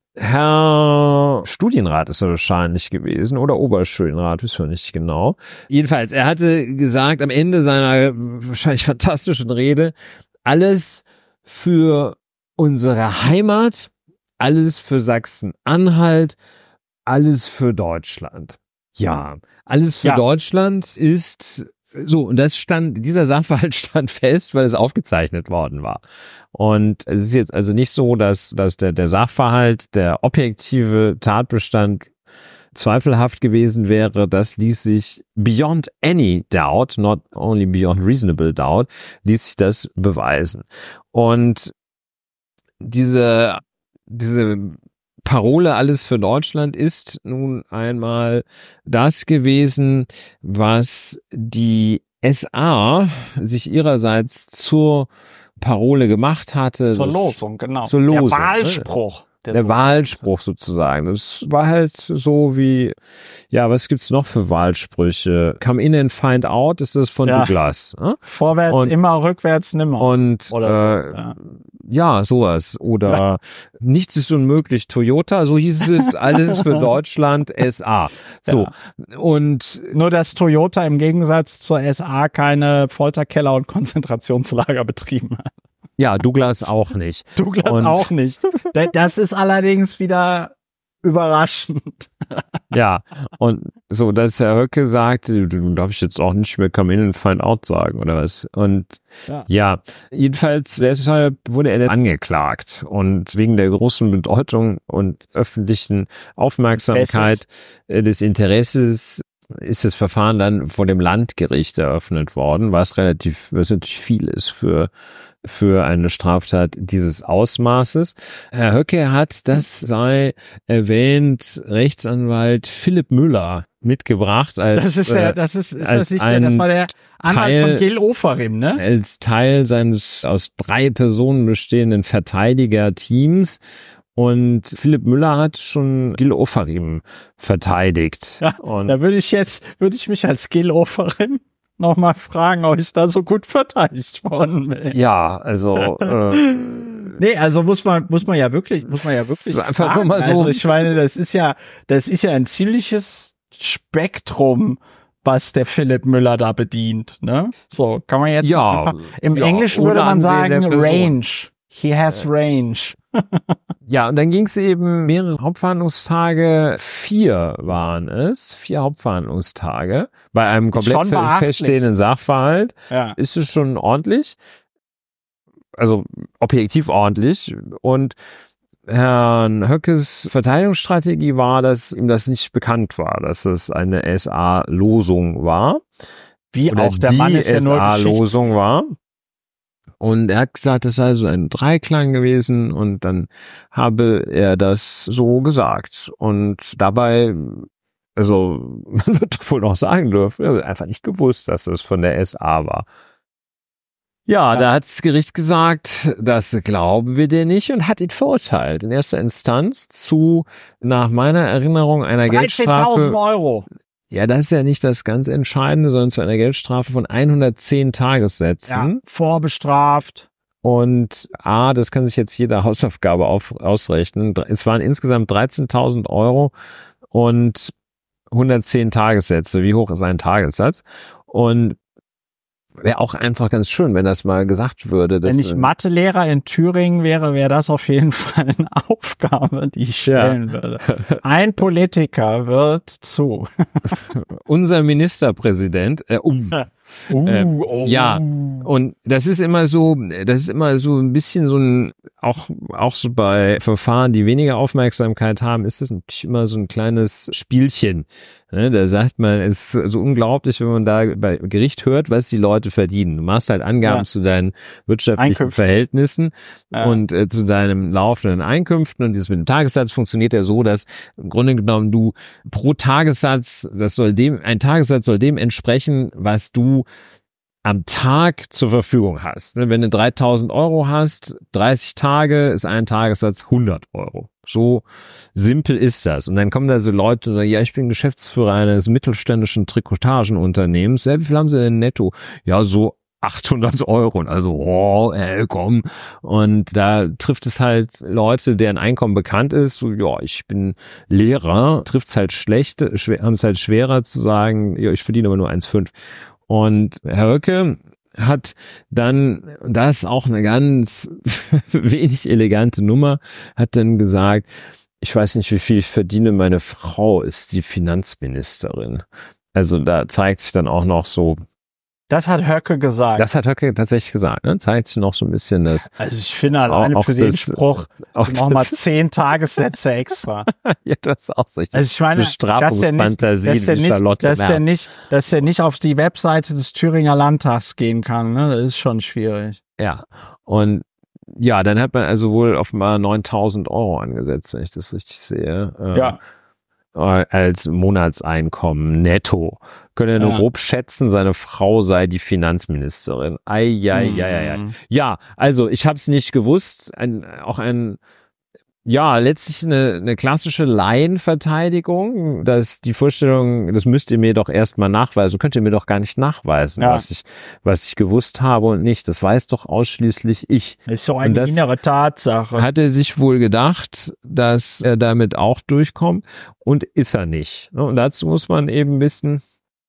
Herr Studienrat ist er wahrscheinlich gewesen oder Oberstudienrat, wissen wir nicht genau. Jedenfalls, er hatte gesagt am Ende seiner wahrscheinlich fantastischen Rede, alles für unsere Heimat, alles für Sachsen-Anhalt, alles für Deutschland. Ja, alles für Deutschland ist so, und dieser Sachverhalt stand fest, weil es aufgezeichnet worden war. Und es ist jetzt also nicht so, dass der Sachverhalt, der objektive Tatbestand zweifelhaft gewesen wäre. Das ließ sich beyond any doubt, not only beyond reasonable doubt, ließ sich das beweisen. Und diese Parole alles für Deutschland ist nun einmal das gewesen, was die SA sich ihrerseits zur Parole gemacht hatte. Zur Losung, genau. Zur Losung. Der Wahlspruch. Der Wahlspruch sozusagen. Das war halt so wie, was gibt's noch für Wahlsprüche? Come in and find out, ist das von Douglas. Vorwärts immer, rückwärts nimmer. Und sowas. Oder nichts ist unmöglich, Toyota, so hieß es, alles für Deutschland, SA. So. Ja. Und nur, dass Toyota im Gegensatz zur SA keine Folterkeller und Konzentrationslager betrieben hat. Ja, Douglas auch nicht. Auch nicht. Das ist allerdings wieder überraschend. Ja, und so, dass Herr Höcke sagt, du darfst jetzt auch nicht mehr come in and find out sagen, oder was? Und jedenfalls deshalb wurde er angeklagt. Und wegen der großen Bedeutung und öffentlichen Aufmerksamkeit des Interesses ist das Verfahren dann vor dem Landgericht eröffnet worden, was natürlich viel ist für eine Straftat dieses Ausmaßes. Herr Höcke hat, das sei erwähnt, Rechtsanwalt Philipp Müller mitgebracht das war der Anwalt von Gil Ofarim, ne? Als Teil seines aus 3 Personen bestehenden Verteidigerteams. Und Philipp Müller hat schon Gil Ofarim verteidigt. Ja, und da würde ich mich als Gil Ofarim nochmal fragen, ob ich da so gut verteidigt worden bin. Ja, also nee, also muss man ja wirklich einfach fragen. nur mal so. Also ich meine, das ist ja ein ziemliches Spektrum, was der Philipp Müller da bedient, ne? So, kann man jetzt einfach, im Englischen würde man sagen Range. He has range. Ja, und dann ging es eben mehrere Hauptverhandlungstage, 4 waren es, 4 Hauptverhandlungstage. Bei einem komplett feststehenden Sachverhalt ist es schon ordentlich, also objektiv ordentlich. Und Herrn Höckes Verteidigungsstrategie war, dass ihm das nicht bekannt war, dass es eine SA-Losung war. Wie auch der Mann ist ja nur SA-Losung war. Und er hat gesagt, das sei so ein Dreiklang gewesen und dann habe er das so gesagt. Und dabei, also man wird doch wohl noch sagen dürfen, er hat einfach nicht gewusst, dass das von der SA war. Ja, da hat das Gericht gesagt, das glauben wir dir nicht und hat ihn verurteilt. In erster Instanz zu, nach meiner Erinnerung, einer Geldstrafe. 13.000 Euro. Ja, das ist ja nicht das ganz Entscheidende, sondern zu einer Geldstrafe von 110 Tagessätzen. Ja, vorbestraft. Und das kann sich jetzt jeder Hausaufgabe ausrechnen. Es waren insgesamt 13.000 Euro und 110 Tagessätze. Wie hoch ist ein Tagessatz? Und wäre auch einfach ganz schön, wenn das mal gesagt würde. Wenn ich Mathelehrer in Thüringen wäre, wäre das auf jeden Fall eine Aufgabe, die ich stellen würde. Ein Politiker wird zu. Unser Ministerpräsident, ja, und das ist immer so ein bisschen so ein, auch so bei Verfahren, die weniger Aufmerksamkeit haben, ist das natürlich immer so ein kleines Spielchen. Da sagt man, es ist so unglaublich, wenn man da bei Gericht hört, was die Leute verdienen. Du machst halt Angaben zu deinen wirtschaftlichen Verhältnissen und zu deinem laufenden Einkünften. Und dieses mit dem Tagessatz funktioniert ja so, dass im Grunde genommen du pro Tagessatz, ein Tagessatz soll dem entsprechen, was du am Tag zur Verfügung hast. Wenn du 3.000 Euro hast, 30 Tage ist ein Tagessatz 100 Euro. So simpel ist das. Und dann kommen da so Leute und sagen, ja, ich bin Geschäftsführer eines mittelständischen Trikotagenunternehmens. Ja, wie viel haben Sie denn netto? Ja, so 800 Euro. Und also, komm. Und da trifft es halt Leute, deren Einkommen bekannt ist. So, ja, ich bin Lehrer. Trifft es halt haben es halt schwerer zu sagen, ja, ich verdiene aber nur 1,5. Und Herr Höcke hat dann, das ist auch eine ganz wenig elegante Nummer, hat dann gesagt, ich weiß nicht, wie viel ich verdiene, meine Frau ist die Finanzministerin. Also da zeigt sich dann auch noch so. Das hat Höcke gesagt. Das hat Höcke tatsächlich gesagt, ne? Zeigt sich noch so ein bisschen das. Also ich finde alleine für den Spruch nochmal 10 Tagessätze extra. Ja, du hast auch so also ich meine, Bestrafungsfantasie, die Charlotte dass er nicht auf die Webseite des Thüringer Landtags gehen kann, ne? Das ist schon schwierig. Ja, und ja, dann hat man also wohl offenbar 9.000 Euro angesetzt, wenn ich das richtig sehe. Ja. Als Monatseinkommen netto. Können ja nur grob schätzen, seine Frau sei die Finanzministerin. Ja, also ich habe es nicht gewusst. Letztlich eine klassische Laienverteidigung, dass die Vorstellung, das müsst ihr mir doch erstmal nachweisen, könnt ihr mir doch gar nicht nachweisen, was ich gewusst habe und nicht. Das weiß doch ausschließlich ich. Das ist so eine innere Tatsache. Hat er sich wohl gedacht, dass er damit auch durchkommt und ist er nicht. Und dazu muss man eben wissen,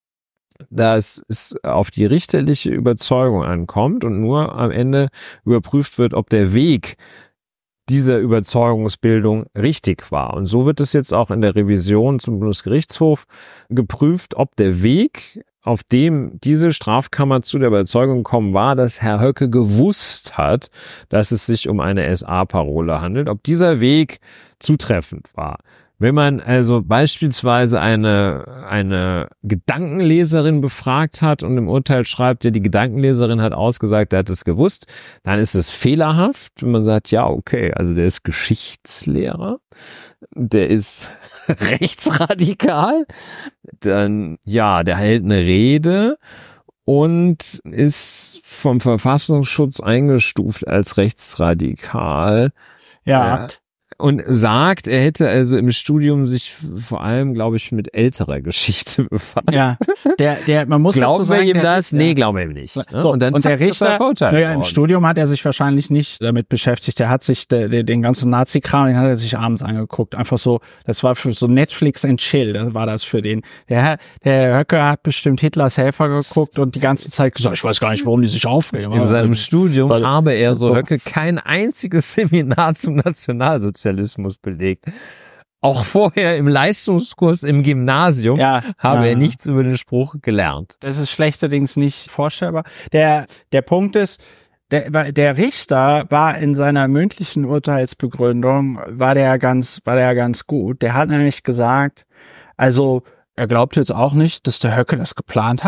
dass es auf die richterliche Überzeugung ankommt und nur am Ende überprüft wird, ob der Weg dieser Überzeugungsbildung richtig war. Und so wird es jetzt auch in der Revision zum Bundesgerichtshof geprüft, ob der Weg, auf dem diese Strafkammer zu der Überzeugung gekommen war, dass Herr Höcke gewusst hat, dass es sich um eine SA-Parole handelt, ob dieser Weg zutreffend war. Wenn man also beispielsweise eine Gedankenleserin befragt hat und im Urteil schreibt, ja, die Gedankenleserin hat ausgesagt, der hat es gewusst, dann ist es fehlerhaft. Wenn man sagt, ja, okay, also der ist Geschichtslehrer, der ist rechtsradikal, dann, ja, der hält eine Rede und ist vom Verfassungsschutz eingestuft als rechtsradikal. Ja. Und sagt, er hätte also im Studium sich vor allem, glaube ich, mit älterer Geschichte befasst. Ja, man muss glauben so sagen, wir ihm das? Nee, glauben wir ihm nicht. So, und der Richter, im Studium hat er sich wahrscheinlich nicht damit beschäftigt. Der hat sich den ganzen Nazi-Kram, den hat er sich abends angeguckt. Einfach so, das war für so Netflix and Chill, das war das für den. Der Höcke hat bestimmt Hitlers Helfer geguckt und die ganze Zeit gesagt, ich weiß gar nicht, warum die sich aufregen. In seinem Studium habe er so Höcke kein einziges Seminar zum Nationalsozialismus belegt. Auch vorher im Leistungskurs im Gymnasium habe er nichts über den Spruch gelernt. Das ist schlechterdings nicht vorstellbar. Der Punkt ist, der Richter war in seiner mündlichen Urteilsbegründung, war der ganz gut. Der hat nämlich gesagt, also er glaubt jetzt auch nicht, dass der Höcke das geplant hat.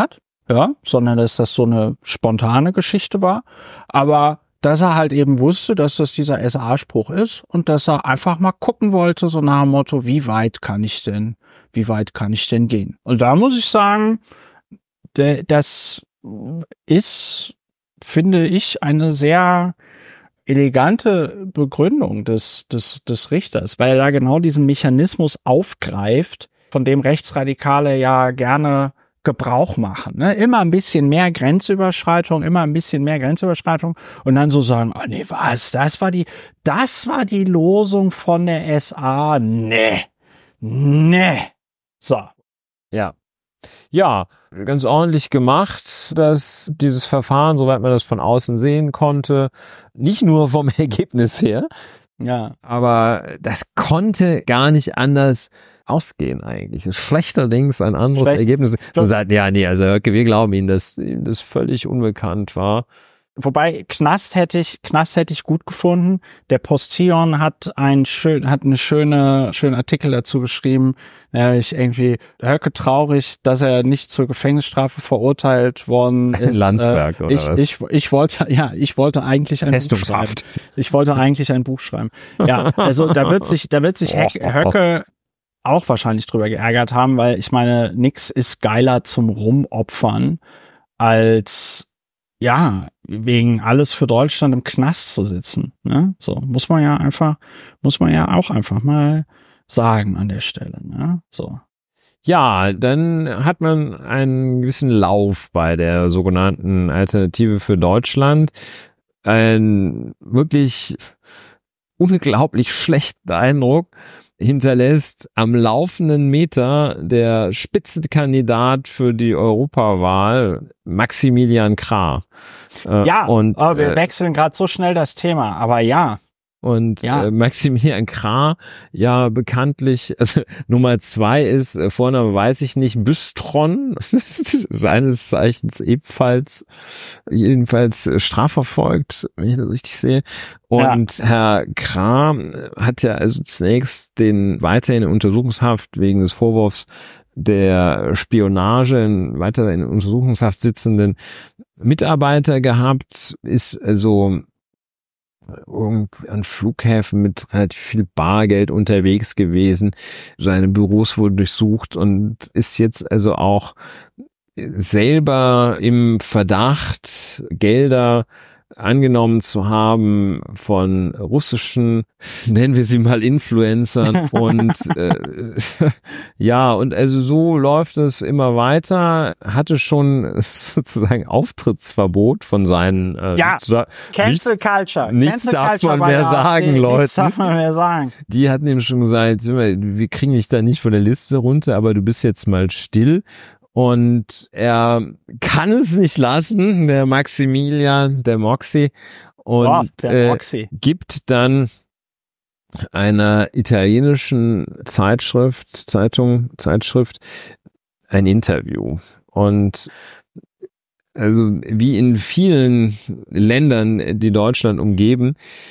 ja, sondern dass das so eine spontane Geschichte war. Aber dass er halt eben wusste, dass das dieser SA-Spruch ist und dass er einfach mal gucken wollte, so nach dem Motto, wie weit kann ich denn gehen? Und da muss ich sagen, das ist, finde ich, eine sehr elegante Begründung des Richters, weil er da genau diesen Mechanismus aufgreift, von dem Rechtsradikale ja gerne Gebrauch machen, ne? Immer ein bisschen mehr Grenzüberschreitung und dann so sagen, oh nee, was, das war die Losung von der SA, nee. So. Ja, ganz ordentlich gemacht, dass dieses Verfahren, soweit man das von außen sehen konnte, nicht nur vom Ergebnis her, ja, aber das konnte gar nicht anders ausgehen eigentlich. Das ist schlechterdings ein anderes Ergebnis. Man sagt, ja, nee, also Höcke, wir glauben Ihnen, dass ihm das völlig unbekannt war. Wobei Knast hätte ich gut gefunden. Der Postillon hat einen schönen Artikel dazu geschrieben. Höcke traurig, dass er nicht zur Gefängnisstrafe verurteilt worden ist. In Landsberg oder was? Ich wollte eigentlich ein Buch schreiben. Ja, also da wird sich Höcke auch wahrscheinlich drüber geärgert haben, weil ich meine, nix ist geiler zum Rumopfern als wegen alles für Deutschland im Knast zu sitzen, ne? So, muss man ja auch einfach mal sagen an der Stelle, ne? So. Ja, dann hat man einen gewissen Lauf bei der sogenannten Alternative für Deutschland. Ein wirklich unglaublich schlechten Eindruck hinterlässt am laufenden Meter der Spitzenkandidat für die Europawahl, Maximilian Krah. Wir wechseln gerade so schnell das Thema, aber ja. Und Maximilian Krah, ja bekanntlich, also Nummer 2 ist, Vorname weiß ich nicht, Büstron, seines Zeichens jedenfalls strafverfolgt, wenn ich das richtig sehe. Und Herr Krah hat ja also zunächst weiterhin in Untersuchungshaft wegen des Vorwurfs der Spionage, weiter in Untersuchungshaft sitzenden Mitarbeiter gehabt, ist also irgendwie an Flughäfen mit relativ viel Bargeld unterwegs gewesen. Seine Büros wurden durchsucht und ist jetzt also auch selber im Verdacht, Gelder angenommen zu haben von russischen, nennen wir sie mal Influencern und und also so läuft es immer weiter, hatte schon sozusagen Auftrittsverbot von seinen Cancel Culture. Nichts darf man mehr sagen, Leute. Nichts darf man mehr sagen. Die hatten ihm schon gesagt, wir kriegen dich da nicht von der Liste runter, aber du bist jetzt mal still. Und er kann es nicht lassen, der Maximilian, der Moxie, und gibt dann einer italienischen Zeitschrift ein Interview. Und also wie in vielen Ländern, die Deutschland umgeben,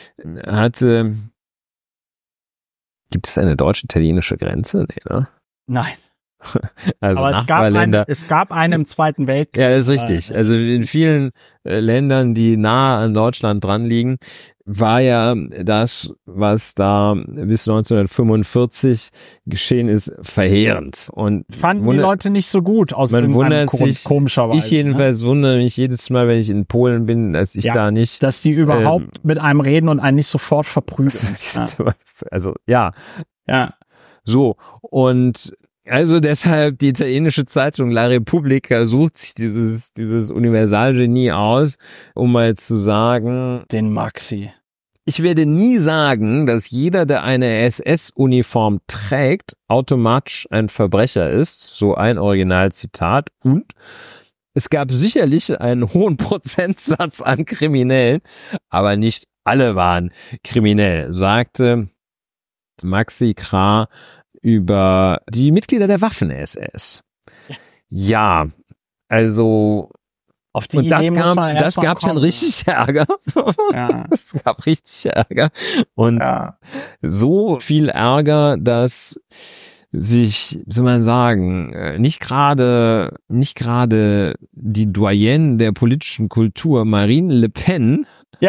gibt es eine deutsch-italienische Grenze? Nee, ne? Nein. Also aber Nachbarländer. Es gab einen im Zweiten Weltkrieg. Ja, das ist richtig. Also in vielen Ländern, die nahe an Deutschland dran liegen, war ja das, was da bis 1945 geschehen ist, verheerend. Und fanden die Leute nicht so gut aus irgendeinem komischerweise. Ich jedenfalls wundere mich jedes Mal, wenn ich in Polen bin, dass ich da nicht... Dass die überhaupt mit einem reden und einen nicht sofort verprügeln. Also, ja. So, und also deshalb die italienische Zeitung La Repubblica sucht sich dieses Universalgenie aus, um mal zu sagen, den Maxi. Ich werde nie sagen, dass jeder, der eine SS-Uniform trägt, automatisch ein Verbrecher ist. So ein Originalzitat. Und es gab sicherlich einen hohen Prozentsatz an Kriminellen, aber nicht alle waren kriminell, sagte Maxi Krah über die Mitglieder der Waffen-SS. Ja, also auf die Idee das gab dann richtig Ärger. Ja. Das gab richtig Ärger. Und so viel Ärger, dass sich, wie soll man sagen, nicht gerade die Doyenne der politischen Kultur, Marine Le Pen, Ja.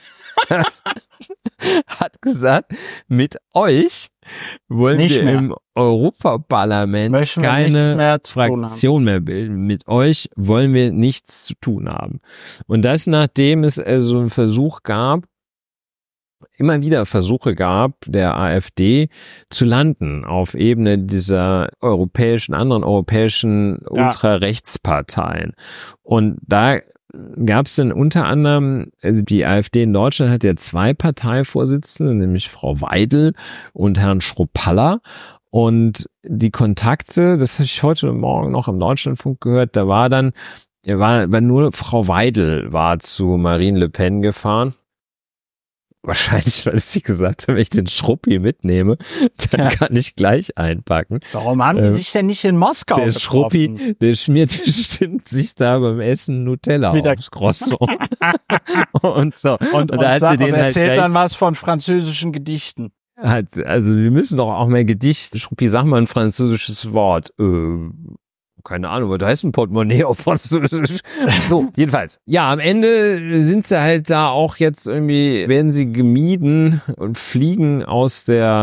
hat gesagt, mit euch wollen Nicht wir mehr. im Europaparlament Möchten wir nichts keine mehr zu tun haben. Fraktion mehr bilden. Mit euch wollen wir nichts zu tun haben. Und das, nachdem es also einen Versuch gab, immer wieder Versuche gab, der AfD zu landen auf Ebene dieser anderen europäischen Ultrarechtsparteien. Und da gab es dann unter anderem, also die AfD in Deutschland hat ja 2 Parteivorsitzende, nämlich Frau Weidel und Herrn Schruppalla. Und die Kontakte, das habe ich heute Morgen noch im Deutschlandfunk gehört, da war nur Frau Weidel war zu Marine Le Pen gefahren. Wahrscheinlich, weil sie gesagt haben, wenn ich den Schruppi mitnehme, dann kann ich gleich einpacken. Warum haben die sich denn nicht in Moskau Der getroffen? Schruppi, der schmiert bestimmt sich da beim Essen Nutella aufs Croissant. Und so. Und da hat sie den halt erzählt gleich, dann was von französischen Gedichten. also wir müssen doch auch mehr Gedichte. Schruppi, sag mal ein französisches Wort. Keine Ahnung, was heißt ein Portemonnaie auf Französisch? So, jedenfalls. Ja, am Ende sind sie halt da auch jetzt irgendwie, werden sie gemieden und fliegen aus der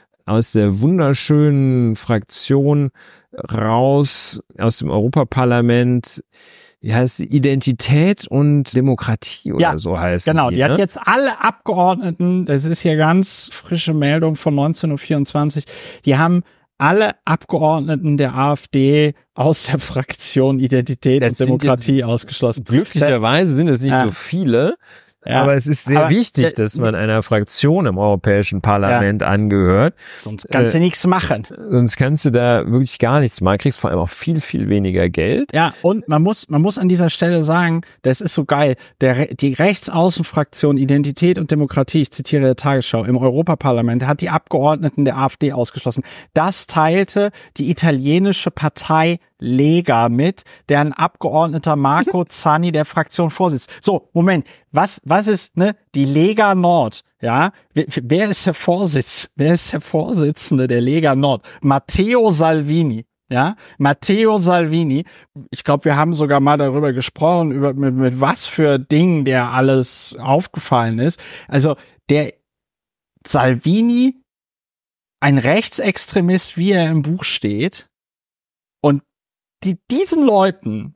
wunderschönen Fraktion raus, aus dem Europaparlament. Wie heißt sie? Identität und Demokratie oder so heißt genau, die. Die hat jetzt alle Abgeordneten, das ist hier ganz frische Meldung von 19.24 Uhr, die haben alle Abgeordneten der AfD aus der Fraktion Identität und Demokratie ausgeschlossen. Glücklicherweise sind es nicht so viele, aber es ist sehr wichtig, dass man einer Fraktion im Europäischen Parlament angehört. Sonst kannst du nichts machen. Sonst kannst du da wirklich gar nichts machen. Kriegst vor allem auch viel, viel weniger Geld. Ja, und man muss an dieser Stelle sagen, das ist so geil, die Rechtsaußenfraktion Identität und Demokratie, ich zitiere der Tagesschau, im Europaparlament hat die Abgeordneten der AfD ausgeschlossen. Das teilte die italienische Partei Lega mit, deren Abgeordneter Marco Zanni der Fraktion vorsitzt. So, Moment, was ist, die Lega Nord, ja? Wer ist der Vorsitzende der Lega Nord? Matteo Salvini. Ja, Matteo Salvini, ich glaube, wir haben sogar mal darüber gesprochen, mit was für Dingen der alles aufgefallen ist. Also der Salvini, ein Rechtsextremist, wie er im Buch steht, und diesen Leuten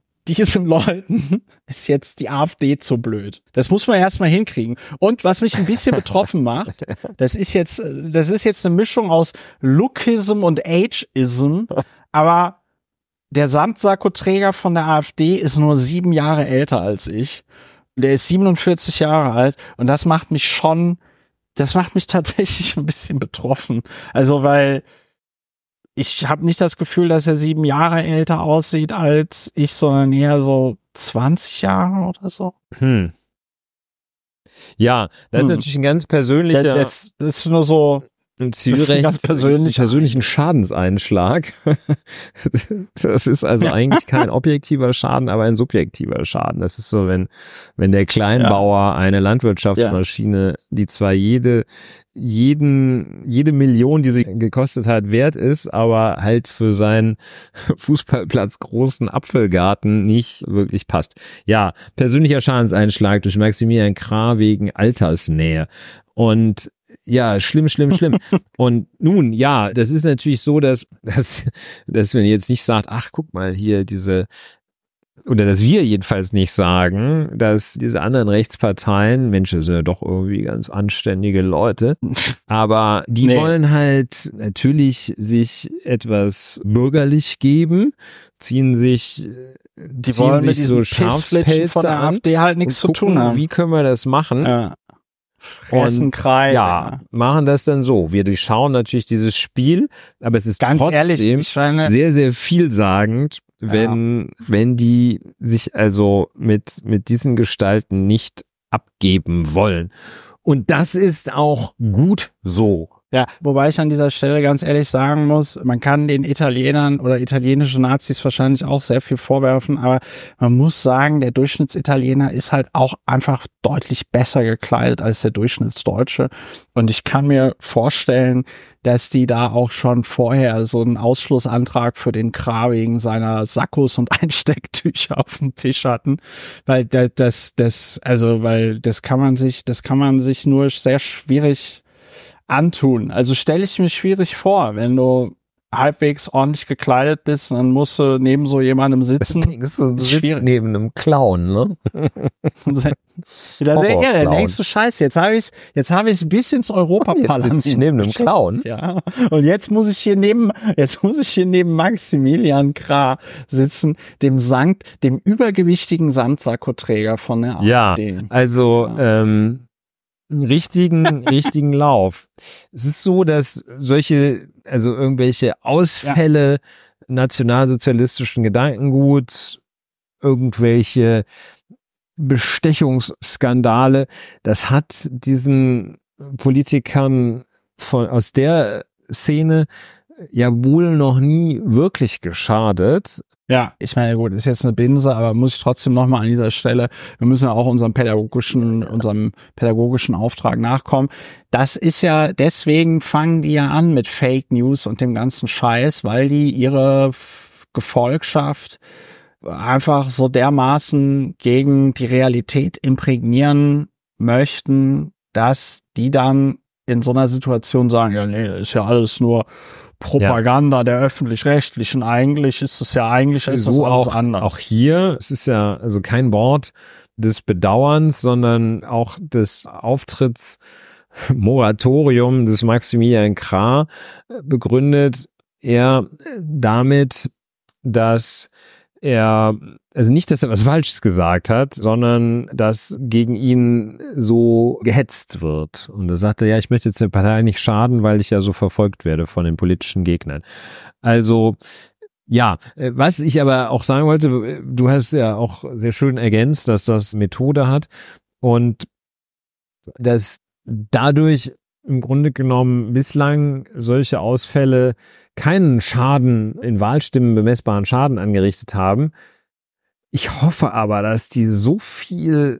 ist jetzt die AfD zu blöd. Das muss man erstmal hinkriegen. Und was mich ein bisschen betroffen macht, das ist jetzt eine Mischung aus Lookism und Ageism, aber der Sandsakkoträger von der AfD ist nur 7 Jahre älter als ich. Der ist 47 Jahre alt und das macht mich tatsächlich ein bisschen betroffen. Also, weil ich habe nicht das Gefühl, dass er 7 Jahre älter aussieht als ich, sondern eher so 20 Jahre oder so. Ja, das ist natürlich ein ganz persönlicher. Das ist nur so. Im Zivilrecht persönlichen Schadenseinschlag. Das ist also eigentlich kein objektiver Schaden, aber ein subjektiver Schaden. Das ist so, wenn der Kleinbauer eine Landwirtschaftsmaschine, die zwar jede Million, die sie gekostet hat, wert ist, aber halt für seinen Fußballplatz großen Apfelgarten nicht wirklich passt. Ja, persönlicher Schadenseinschlag durch Maximilian Krah wegen Altersnähe. Und ja, schlimm. Und nun, ja, das ist natürlich so, dass wenn ihr jetzt nicht sagt, ach, guck mal hier oder dass wir jedenfalls nicht sagen, dass diese anderen Rechtsparteien, Mensch, das sind ja doch irgendwie ganz anständige Leute, aber die wollen halt natürlich sich etwas bürgerlich geben, ziehen sich wollen mit so Schafspelze von der AfD halt nichts zu tun haben. Wie können wir das machen? Ja. Kreide. Ja, machen das dann so. Wir durchschauen natürlich dieses Spiel, aber es ist ganz trotzdem ehrlich, sehr, sehr vielsagend, wenn die sich also mit diesen Gestalten nicht abgeben wollen. Und das ist auch gut so. Ja, wobei ich an dieser Stelle ganz ehrlich sagen muss, man kann den Italienern oder italienische Nazis wahrscheinlich auch sehr viel vorwerfen, aber man muss sagen, der Durchschnitsitaliener ist halt auch einfach deutlich besser gekleidet als der Durchschnittsdeutsche. Und ich kann mir vorstellen, dass die da auch schon vorher so einen Ausschlussantrag für den Kra wegen seiner Sakkos und Einstecktücher auf dem Tisch hatten, weil das kann man sich nur sehr schwierig antun. Also stelle ich mir schwierig vor, wenn du halbwegs ordentlich gekleidet bist und dann musst du neben so jemandem sitzen. Du sitzt neben einem Clown, ne? Der denkst du, Scheiße, jetzt habe ich's bis ins Europaparlament. Jetzt sitze ich neben einem Clown. Ja. Und jetzt muss ich hier neben Maximilian Krah sitzen, dem übergewichtigen Sandsakkoträger von der AfD. Ja, also, richtigen Lauf. Es ist so, dass irgendwelche Ausfälle nationalsozialistischen Gedankenguts, irgendwelche Bestechungsskandale, das hat diesen Politikern aus der Szene ja wohl noch nie wirklich geschadet. Ja, ich meine, gut, ist jetzt eine Binse, aber muss ich trotzdem nochmal an dieser Stelle, wir müssen ja auch unserem pädagogischen Auftrag nachkommen. Das ist ja, deswegen fangen die ja an mit Fake News und dem ganzen Scheiß, weil die ihre Gefolgschaft einfach so dermaßen gegen die Realität imprägnieren möchten, dass die dann in so einer Situation sagen, ja, nee, das ist ja alles nur Propaganda der Öffentlich-Rechtlichen. Eigentlich ist es ja, ist das so alles auch, anders. Auch hier, es ist ja also kein Wort des Bedauerns, sondern auch des Auftrittsmoratorium des Maximilian Krah begründet er damit, dass er, also nicht, dass er was Falsches gesagt hat, sondern dass gegen ihn so gehetzt wird. Und er sagte, ja, ich möchte jetzt der Partei nicht schaden, weil ich ja so verfolgt werde von den politischen Gegnern. Also, ja, was ich aber auch sagen wollte, du hast ja auch sehr schön ergänzt, dass das Methode hat und dass dadurch im Grunde genommen bislang solche Ausfälle keinen Schaden, in Wahlstimmen bemessbaren Schaden angerichtet haben. Ich hoffe aber, dass die so viel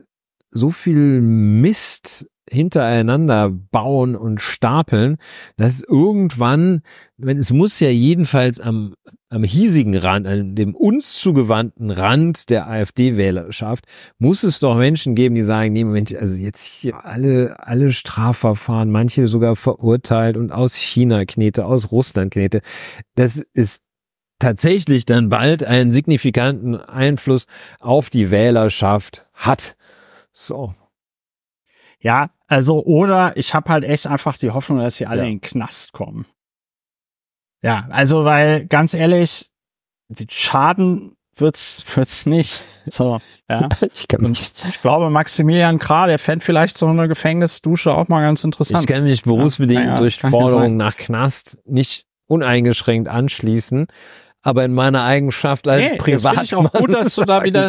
Mist hintereinander bauen und stapeln, dass irgendwann, es muss ja jedenfalls am hiesigen Rand, an dem uns zugewandten Rand der AfD-Wählerschaft, muss es doch Menschen geben, die sagen, nee, Moment, also jetzt hier alle Strafverfahren, manche sogar verurteilt und aus China Knete, aus Russland Knete, das ist tatsächlich dann bald einen signifikanten Einfluss auf die Wählerschaft hat. So. Ja, also, oder ich habe halt echt einfach die Hoffnung, dass sie alle in den Knast kommen. Ja, also, weil, ganz ehrlich, Schaden wird's nicht. So, ja. Ich glaube, Maximilian Krah, der fände vielleicht so eine Gefängnisdusche auch mal ganz interessant. Ich kann mich berufsbedingt durch Forderungen nach Knast nicht uneingeschränkt anschließen, aber in meiner Eigenschaft als Privatmann. Das finde ich auch gut, dass du da wieder...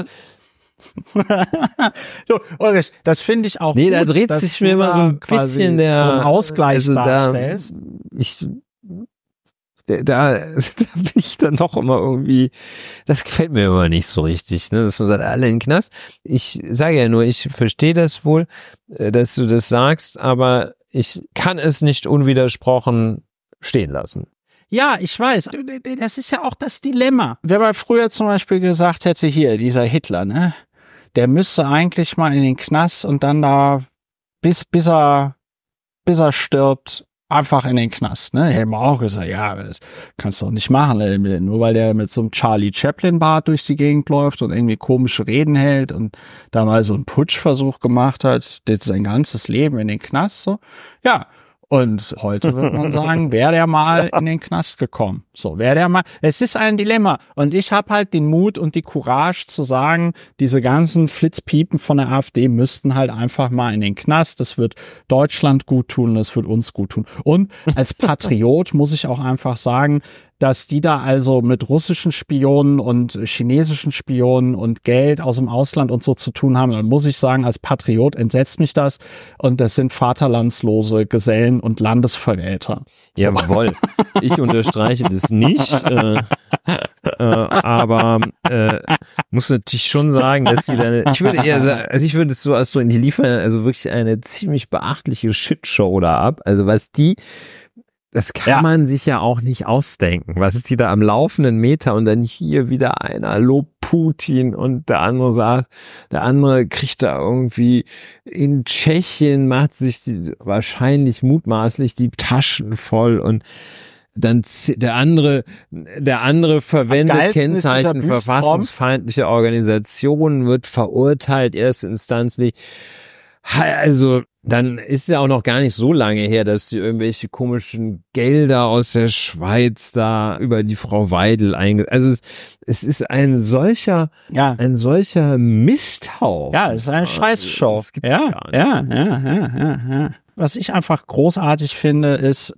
So, Ulrich, das finde ich auch gut. Nee, da dreht sich mir immer so ein bisschen der so einen Ausgleich darstellst. Da bin ich dann noch immer irgendwie, das gefällt mir immer nicht so richtig, ne, dass man sagt, alle in den Knast. Ich sage ja nur, ich verstehe das wohl, dass du das sagst, aber ich kann es nicht unwidersprochen stehen lassen. Ja, ich weiß. Das ist ja auch das Dilemma. Wer mal früher zum Beispiel gesagt hätte, hier, dieser Hitler, ne, der müsste eigentlich mal in den Knast und dann da bis er stirbt, einfach in den Knast, ne? Hätten wir auch gesagt, ja, das kannst du doch nicht machen, nur weil der mit so einem Charlie Chaplin-Bart durch die Gegend läuft und irgendwie komische Reden hält und da mal so einen Putschversuch gemacht hat, der sein ganzes Leben in den Knast, so. Ja. Und heute wird man sagen, wäre der mal in den Knast gekommen. So, wäre der mal, es ist ein Dilemma. Und ich habe halt den Mut und die Courage zu sagen, diese ganzen Flitzpiepen von der AfD müssten halt einfach mal in den Knast. Das wird Deutschland gut tun, das wird uns gut tun. Und als Patriot muss ich auch einfach sagen, dass die da also mit russischen Spionen und chinesischen Spionen und Geld aus dem Ausland und so zu tun haben, dann muss ich sagen, als Patriot entsetzt mich das. Und das sind vaterlandslose Gesellen und Landesverräter. Jawohl, ich unterstreiche das nicht, aber muss natürlich schon sagen, dass sie dann, ich würde eher sagen, also ich würde es so als so in die liefern, also wirklich eine ziemlich beachtliche Shitshow da ab, also was die, das kann man sich ja auch nicht ausdenken, was ist die da am laufenden Meter und dann hier wieder einer lobt Putin und der andere kriegt da irgendwie in Tschechien, macht sich wahrscheinlich mutmaßlich die Taschen voll und dann der andere verwendet Kennzeichen verfassungsfeindlicher Organisationen, wird verurteilt erstinstanzlich. Also dann ist ja auch noch gar nicht so lange her, dass die irgendwelche komischen Gelder aus der Schweiz da über die Frau Weidel also es ist ein solcher Misthaufen. Ja, es ist eine Scheißshow. Ja. Was ich einfach großartig finde, ist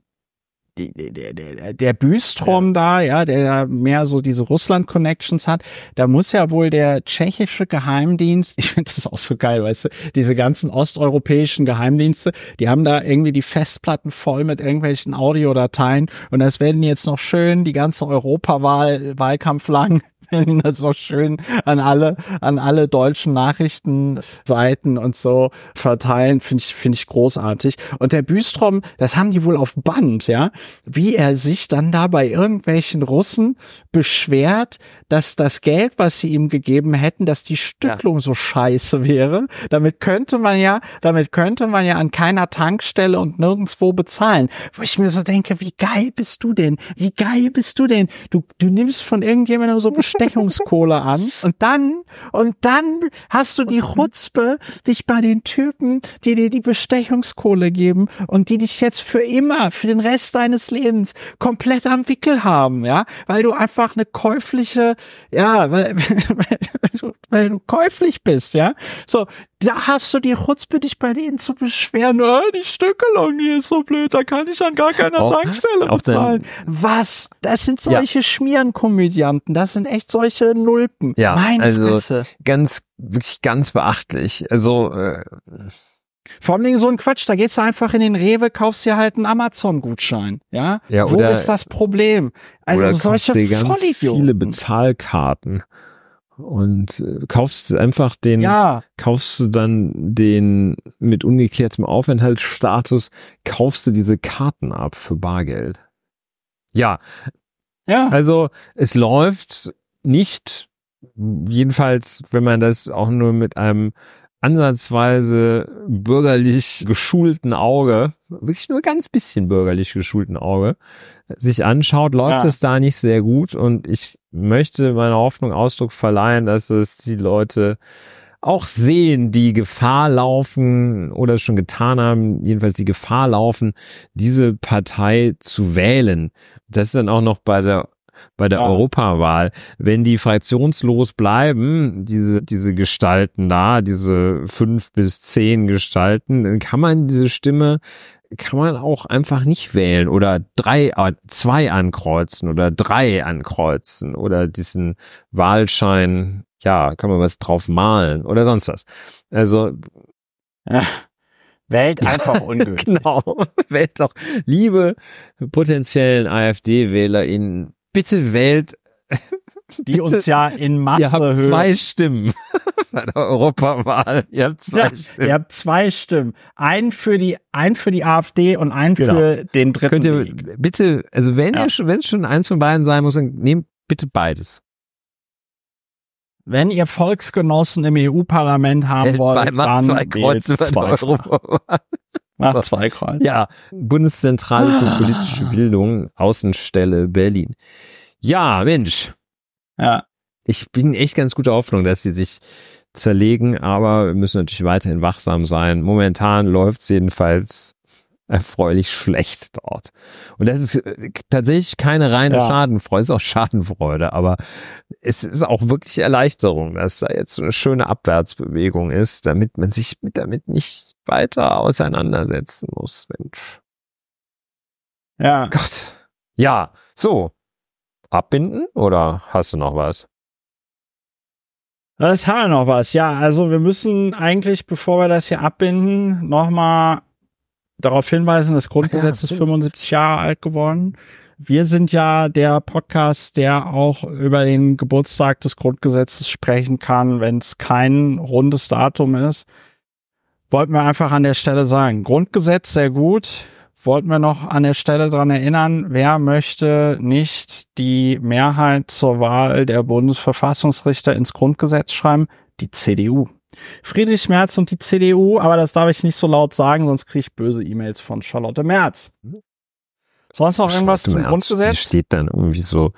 der Bystrom da, ja, der mehr so diese Russland-Connections hat, da muss ja wohl der tschechische Geheimdienst, ich finde das auch so geil, weißt du, diese ganzen osteuropäischen Geheimdienste, die haben da irgendwie die Festplatten voll mit irgendwelchen Audiodateien und das werden jetzt noch schön die ganze Wahlkampf lang das noch schön an alle deutschen Nachrichtenseiten und so verteilen, finde ich großartig. Und der Bystrom, das haben die wohl auf Band, ja, wie er sich dann da bei irgendwelchen Russen beschwert, dass das Geld, was sie ihm gegeben hätten, dass die Stückelung so scheiße wäre. Damit könnte man ja an keiner Tankstelle und nirgendwo bezahlen. Wo ich mir so denke, wie geil bist du denn? Du nimmst von irgendjemandem so Bestechungskohle an und dann hast du die Chutzpe, dich bei den Typen, die dir die Bestechungskohle geben und die dich jetzt für immer, für den Rest deines Lebens komplett am Wickel haben, ja, weil du einfach eine käufliche, ja, weil du käuflich bist, ja, so, da hast du die Chutzpe, dich bei denen zu beschweren, die Stückelung, die ist so blöd, da kann ich an gar keiner Tankstelle bezahlen. Was? Das sind solche Schmierenkomödianten, das sind echt solche Nulpen. Ja, meine Fresse. Wirklich ganz beachtlich. Also, vor allem so ein Quatsch, da gehst du einfach in den Rewe, kaufst dir halt einen Amazon-Gutschein, ja? Wo ist das Problem? Also oder solche ganz viele Bezahlkarten. Und kaufst du dann den mit ungeklärtem Aufenthaltsstatus, kaufst du diese Karten ab für Bargeld. Ja. Also es läuft nicht, jedenfalls, wenn man das auch nur mit einem ansatzweise bürgerlich geschulten Auge, wirklich nur ganz bisschen bürgerlich geschulten Auge, sich anschaut, läuft es da nicht sehr gut und ich möchte meiner Hoffnung Ausdruck verleihen, dass es die Leute auch sehen, die Gefahr laufen oder es schon getan haben, jedenfalls die Gefahr laufen, diese Partei zu wählen. Das ist dann auch noch bei der Europawahl. Wenn die fraktionslos bleiben, diese Gestalten da, diese 5 bis 10 Gestalten, dann kann man diese Stimme auch einfach nicht wählen oder 2 ankreuzen oder 3 ankreuzen oder diesen Wahlschein, kann man was drauf malen oder sonst was. Also wählt einfach ungültig. Genau, wählt doch, liebe potenziellen AfD-WählerInnen, bitte wählt, die uns ja in Masse ihr habt hören. 2 Stimmen bei der Europawahl. Ihr habt 2 Stimmen. Ihr habt 2 Stimmen. Einen für die AfD und einen für den dritten. Könnt ihr bitte, also wenn es schon eins von beiden sein muss, dann nehmt bitte beides. Wenn ihr Volksgenossen im EU-Parlament haben wollt, dann 2 Kreuze bei der Europawahl. Macht 2 Kreuze. Ja, Bundeszentrale für politische Bildung, Außenstelle Berlin. Ja, Mensch. Ja. Ich bin echt ganz guter Hoffnung, dass sie sich zerlegen, aber wir müssen natürlich weiterhin wachsam sein. Momentan läuft es jedenfalls erfreulich schlecht dort. Und das ist tatsächlich keine reine Schadenfreude, es ist auch Schadenfreude, aber es ist auch wirklich Erleichterung, dass da jetzt so eine schöne Abwärtsbewegung ist, damit man sich damit nicht weiter auseinandersetzen muss, Mensch. Ja. Gott. Ja, so. abbinden oder hast du noch was? Das haben wir noch was. Ja, also wir müssen eigentlich, bevor wir das hier abbinden, nochmal darauf hinweisen, das Grundgesetz ist 75 Jahre alt geworden. Wir sind ja der Podcast, der auch über den Geburtstag des Grundgesetzes sprechen kann, wenn es kein rundes Datum ist. Wollten wir einfach an der Stelle sagen. Grundgesetz sehr gut. Wollten wir noch an der Stelle dran erinnern, wer möchte nicht die Mehrheit zur Wahl der Bundesverfassungsrichter ins Grundgesetz schreiben? Die CDU. Friedrich Merz und die CDU, aber das darf ich nicht so laut sagen, sonst kriege ich böse E-Mails von Charlotte Merz. Sonst noch irgendwas zum Grundgesetz? Die steht dann irgendwie so,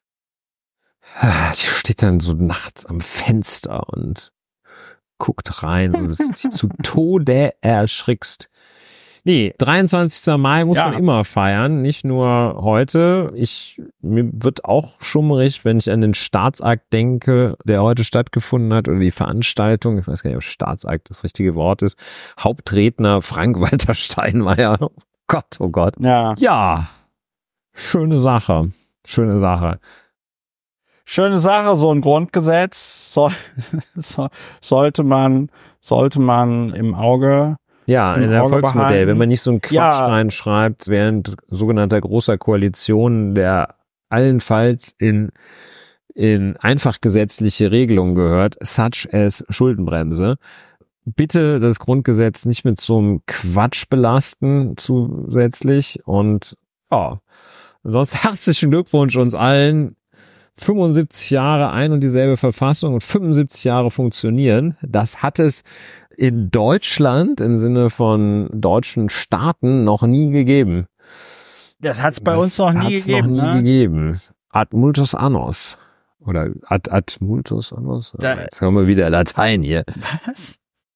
die steht dann so nachts am Fenster und guckt rein und dich zu Tode erschrickst. Nee, 23. Mai muss man immer feiern, nicht nur heute. Mir wird auch schummrig, wenn ich an den Staatsakt denke, der heute stattgefunden hat, oder die Veranstaltung, ich weiß gar nicht, ob Staatsakt das richtige Wort ist. Hauptredner Frank-Walter Steinmeier. Oh Gott, oh Gott. Ja, schöne Sache. Schöne Sache, so ein Grundgesetz sollte man im Auge. Ja, ein Erfolgsmodell. Wenn man nicht so einen Quatsch reinschreibt, während sogenannter großer Koalition, der allenfalls in einfach gesetzliche Regelungen gehört, such as Schuldenbremse. Bitte das Grundgesetz nicht mit so einem Quatsch belasten zusätzlich. Und ansonsten herzlichen Glückwunsch uns allen. 75 Jahre ein und dieselbe Verfassung und 75 Jahre funktionieren. Das hat es in Deutschland im Sinne von deutschen Staaten noch nie gegeben. Das hat es bei uns noch nie gegeben. Ad multos annos. Oder ad multos annos. Jetzt haben wir wieder Latein hier. Was?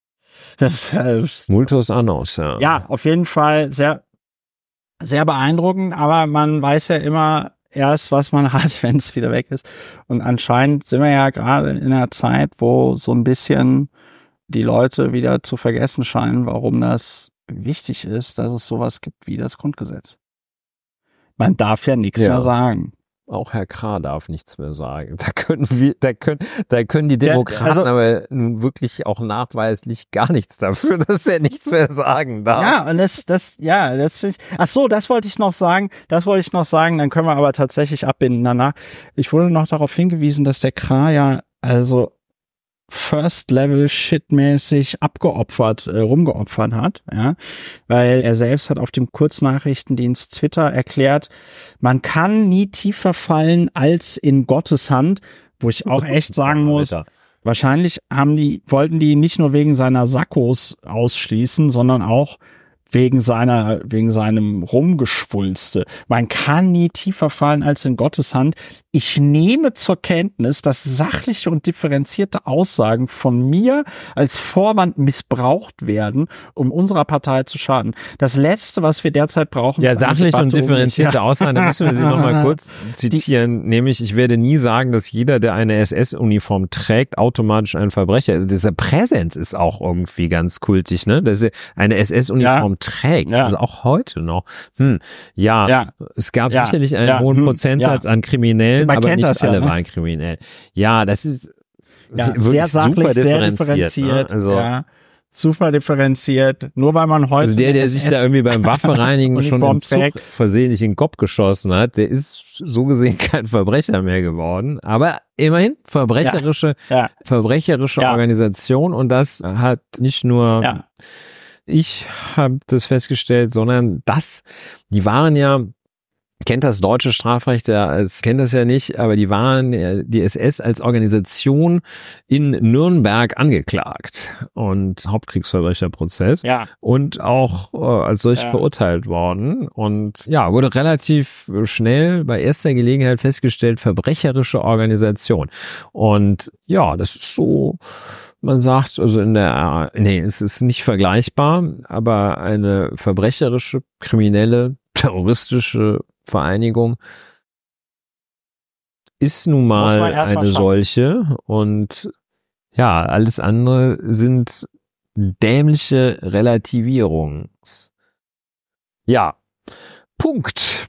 Multos annos, ja. Ja, auf jeden Fall sehr, sehr beeindruckend, aber man weiß ja immer erst, was man hat, wenn es wieder weg ist. Und anscheinend sind wir ja gerade in einer Zeit, wo so ein bisschen die Leute wieder zu vergessen scheinen, warum das wichtig ist, dass es sowas gibt wie das Grundgesetz. Man darf ja nichts mehr sagen. Auch Herr Krah darf nichts mehr sagen. Da können die Demokraten aber nun wirklich auch nachweislich gar nichts dafür, dass er nichts mehr sagen darf. Ja, und das finde ich. Ach so, das wollte ich noch sagen. Dann können wir aber tatsächlich abbinden danach. Ich wurde noch darauf hingewiesen, dass der Krah ja also First-Level-Shit-mäßig rumgeopfert hat, ja, weil er selbst hat auf dem Kurznachrichtendienst Twitter erklärt, man kann nie tiefer fallen als in Gottes Hand, wo ich auch echt sagen muss, wahrscheinlich wollten die nicht nur wegen seiner Sakkos ausschließen, sondern auch wegen seinem Rumgeschwulste. Man kann nie tiefer fallen als in Gottes Hand. Ich nehme zur Kenntnis, dass sachliche und differenzierte Aussagen von mir als Vorwand missbraucht werden, um unserer Partei zu schaden. Das Letzte, was wir derzeit brauchen, ist sachliche und differenzierte Aussagen, da müssen wir sie noch mal kurz zitieren, nämlich ich werde nie sagen, dass jeder, der eine SS-Uniform trägt, automatisch ein Verbrecher ist. Dieser Präsens ist auch irgendwie ganz kultig, ne? Dass er eine SS-Uniform trägt, also auch heute noch. Es gab sicherlich einen hohen Prozentsatz an Kriminellen, aber nicht alle waren kriminell. Ja, das ist sehr sachlich, sehr differenziert. Ne? Also, super differenziert. Nur weil man heute... Also der sich da irgendwie beim Waffenreinigen schon im Zug versehentlich in den Kopf geschossen hat, der ist so gesehen kein Verbrecher mehr geworden. Aber immerhin verbrecherische Organisation, und das hat nicht nur... Ich habe das festgestellt, sondern die waren ja, kennt das deutsche Strafrecht, kennt das ja nicht, aber die waren die SS als Organisation in Nürnberg angeklagt und Hauptkriegsverbrecherprozess und auch als solch verurteilt worden und wurde relativ schnell bei erster Gelegenheit festgestellt, verbrecherische Organisation. Und das ist so... Man sagt, also es ist nicht vergleichbar, aber eine verbrecherische, kriminelle, terroristische Vereinigung ist nun mal eine solche, und alles andere sind dämliche Relativierungen. Punkt.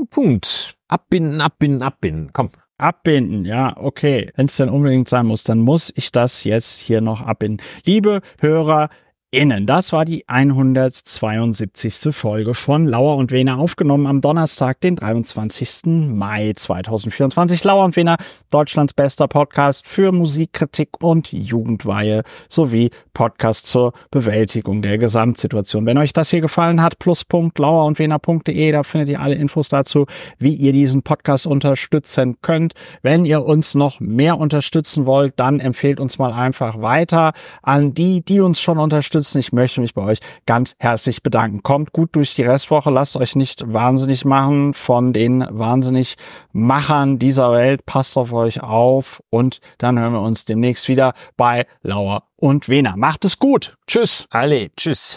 Abbinden. Komm. Abbinden, ja, okay. Wenn es denn unbedingt sein muss, dann muss ich das jetzt hier noch abbinden. Liebe HörerInnen, das war die 172. Folge von Lauer und Wehner, aufgenommen am Donnerstag, den 23. Mai 2024. Lauer und Wehner, Deutschlands bester Podcast für Musikkritik und Jugendweihe sowie Podcast zur Bewältigung der Gesamtsituation. Wenn euch das hier gefallen hat, plus.lauerundwehner.de, da findet ihr alle Infos dazu, wie ihr diesen Podcast unterstützen könnt. Wenn ihr uns noch mehr unterstützen wollt, dann empfehlt uns mal einfach weiter an die uns schon unterstützen. Ich möchte mich bei euch ganz herzlich bedanken. Kommt gut durch die Restwoche, lasst euch nicht wahnsinnig machen von den wahnsinnig Machern dieser Welt. Passt auf euch auf und dann hören wir uns demnächst wieder bei Lauer und Wehner. Macht es gut. Tschüss. Alle, tschüss.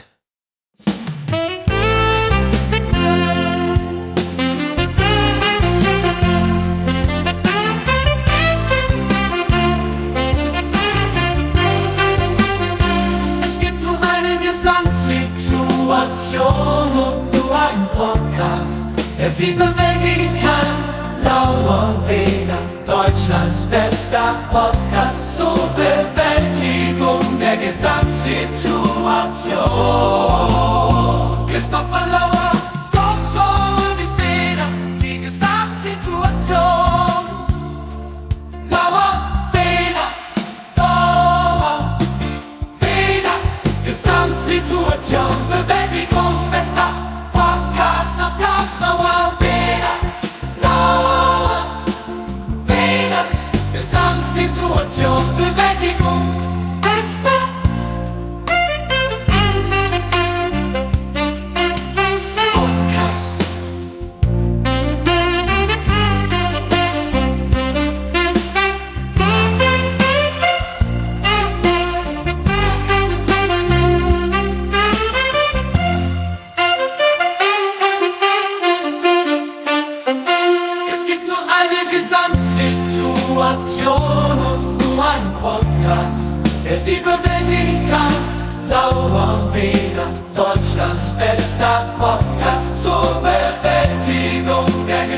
Gesamtsituation und nur ein Podcast, der sie bewältigen kann. Lauer und Wehner, Deutschlands bester Podcast zur Bewältigung der Gesamtsituation. Christopher Lauer, Dr. Ulrich Wehner, die Gesamtsituation. Lauer, Wehner, Dauer, Wehner, Gesamtsituation, Bewältigung, bester Podcast, Applaus, Lauer, Wehner, Lauer, Wehner, Gesamtsituation, Bewältigung, bester Podcast. Es gibt nur eine Gesamtsituation und nur einen Podcast, der sie bewältigen kann. Lauer und Wehner, Deutschlands bester Podcast zur Bewältigung der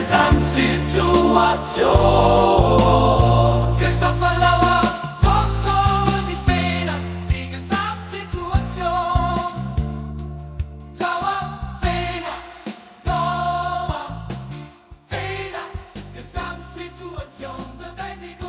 Gesamtsituation. Christopher Lauer, Dr. Ulrich Wehner, die Gesamtsituation. Lauer, Wehner, Dauer, Wehner, Gesamtsituation, Bewältigung.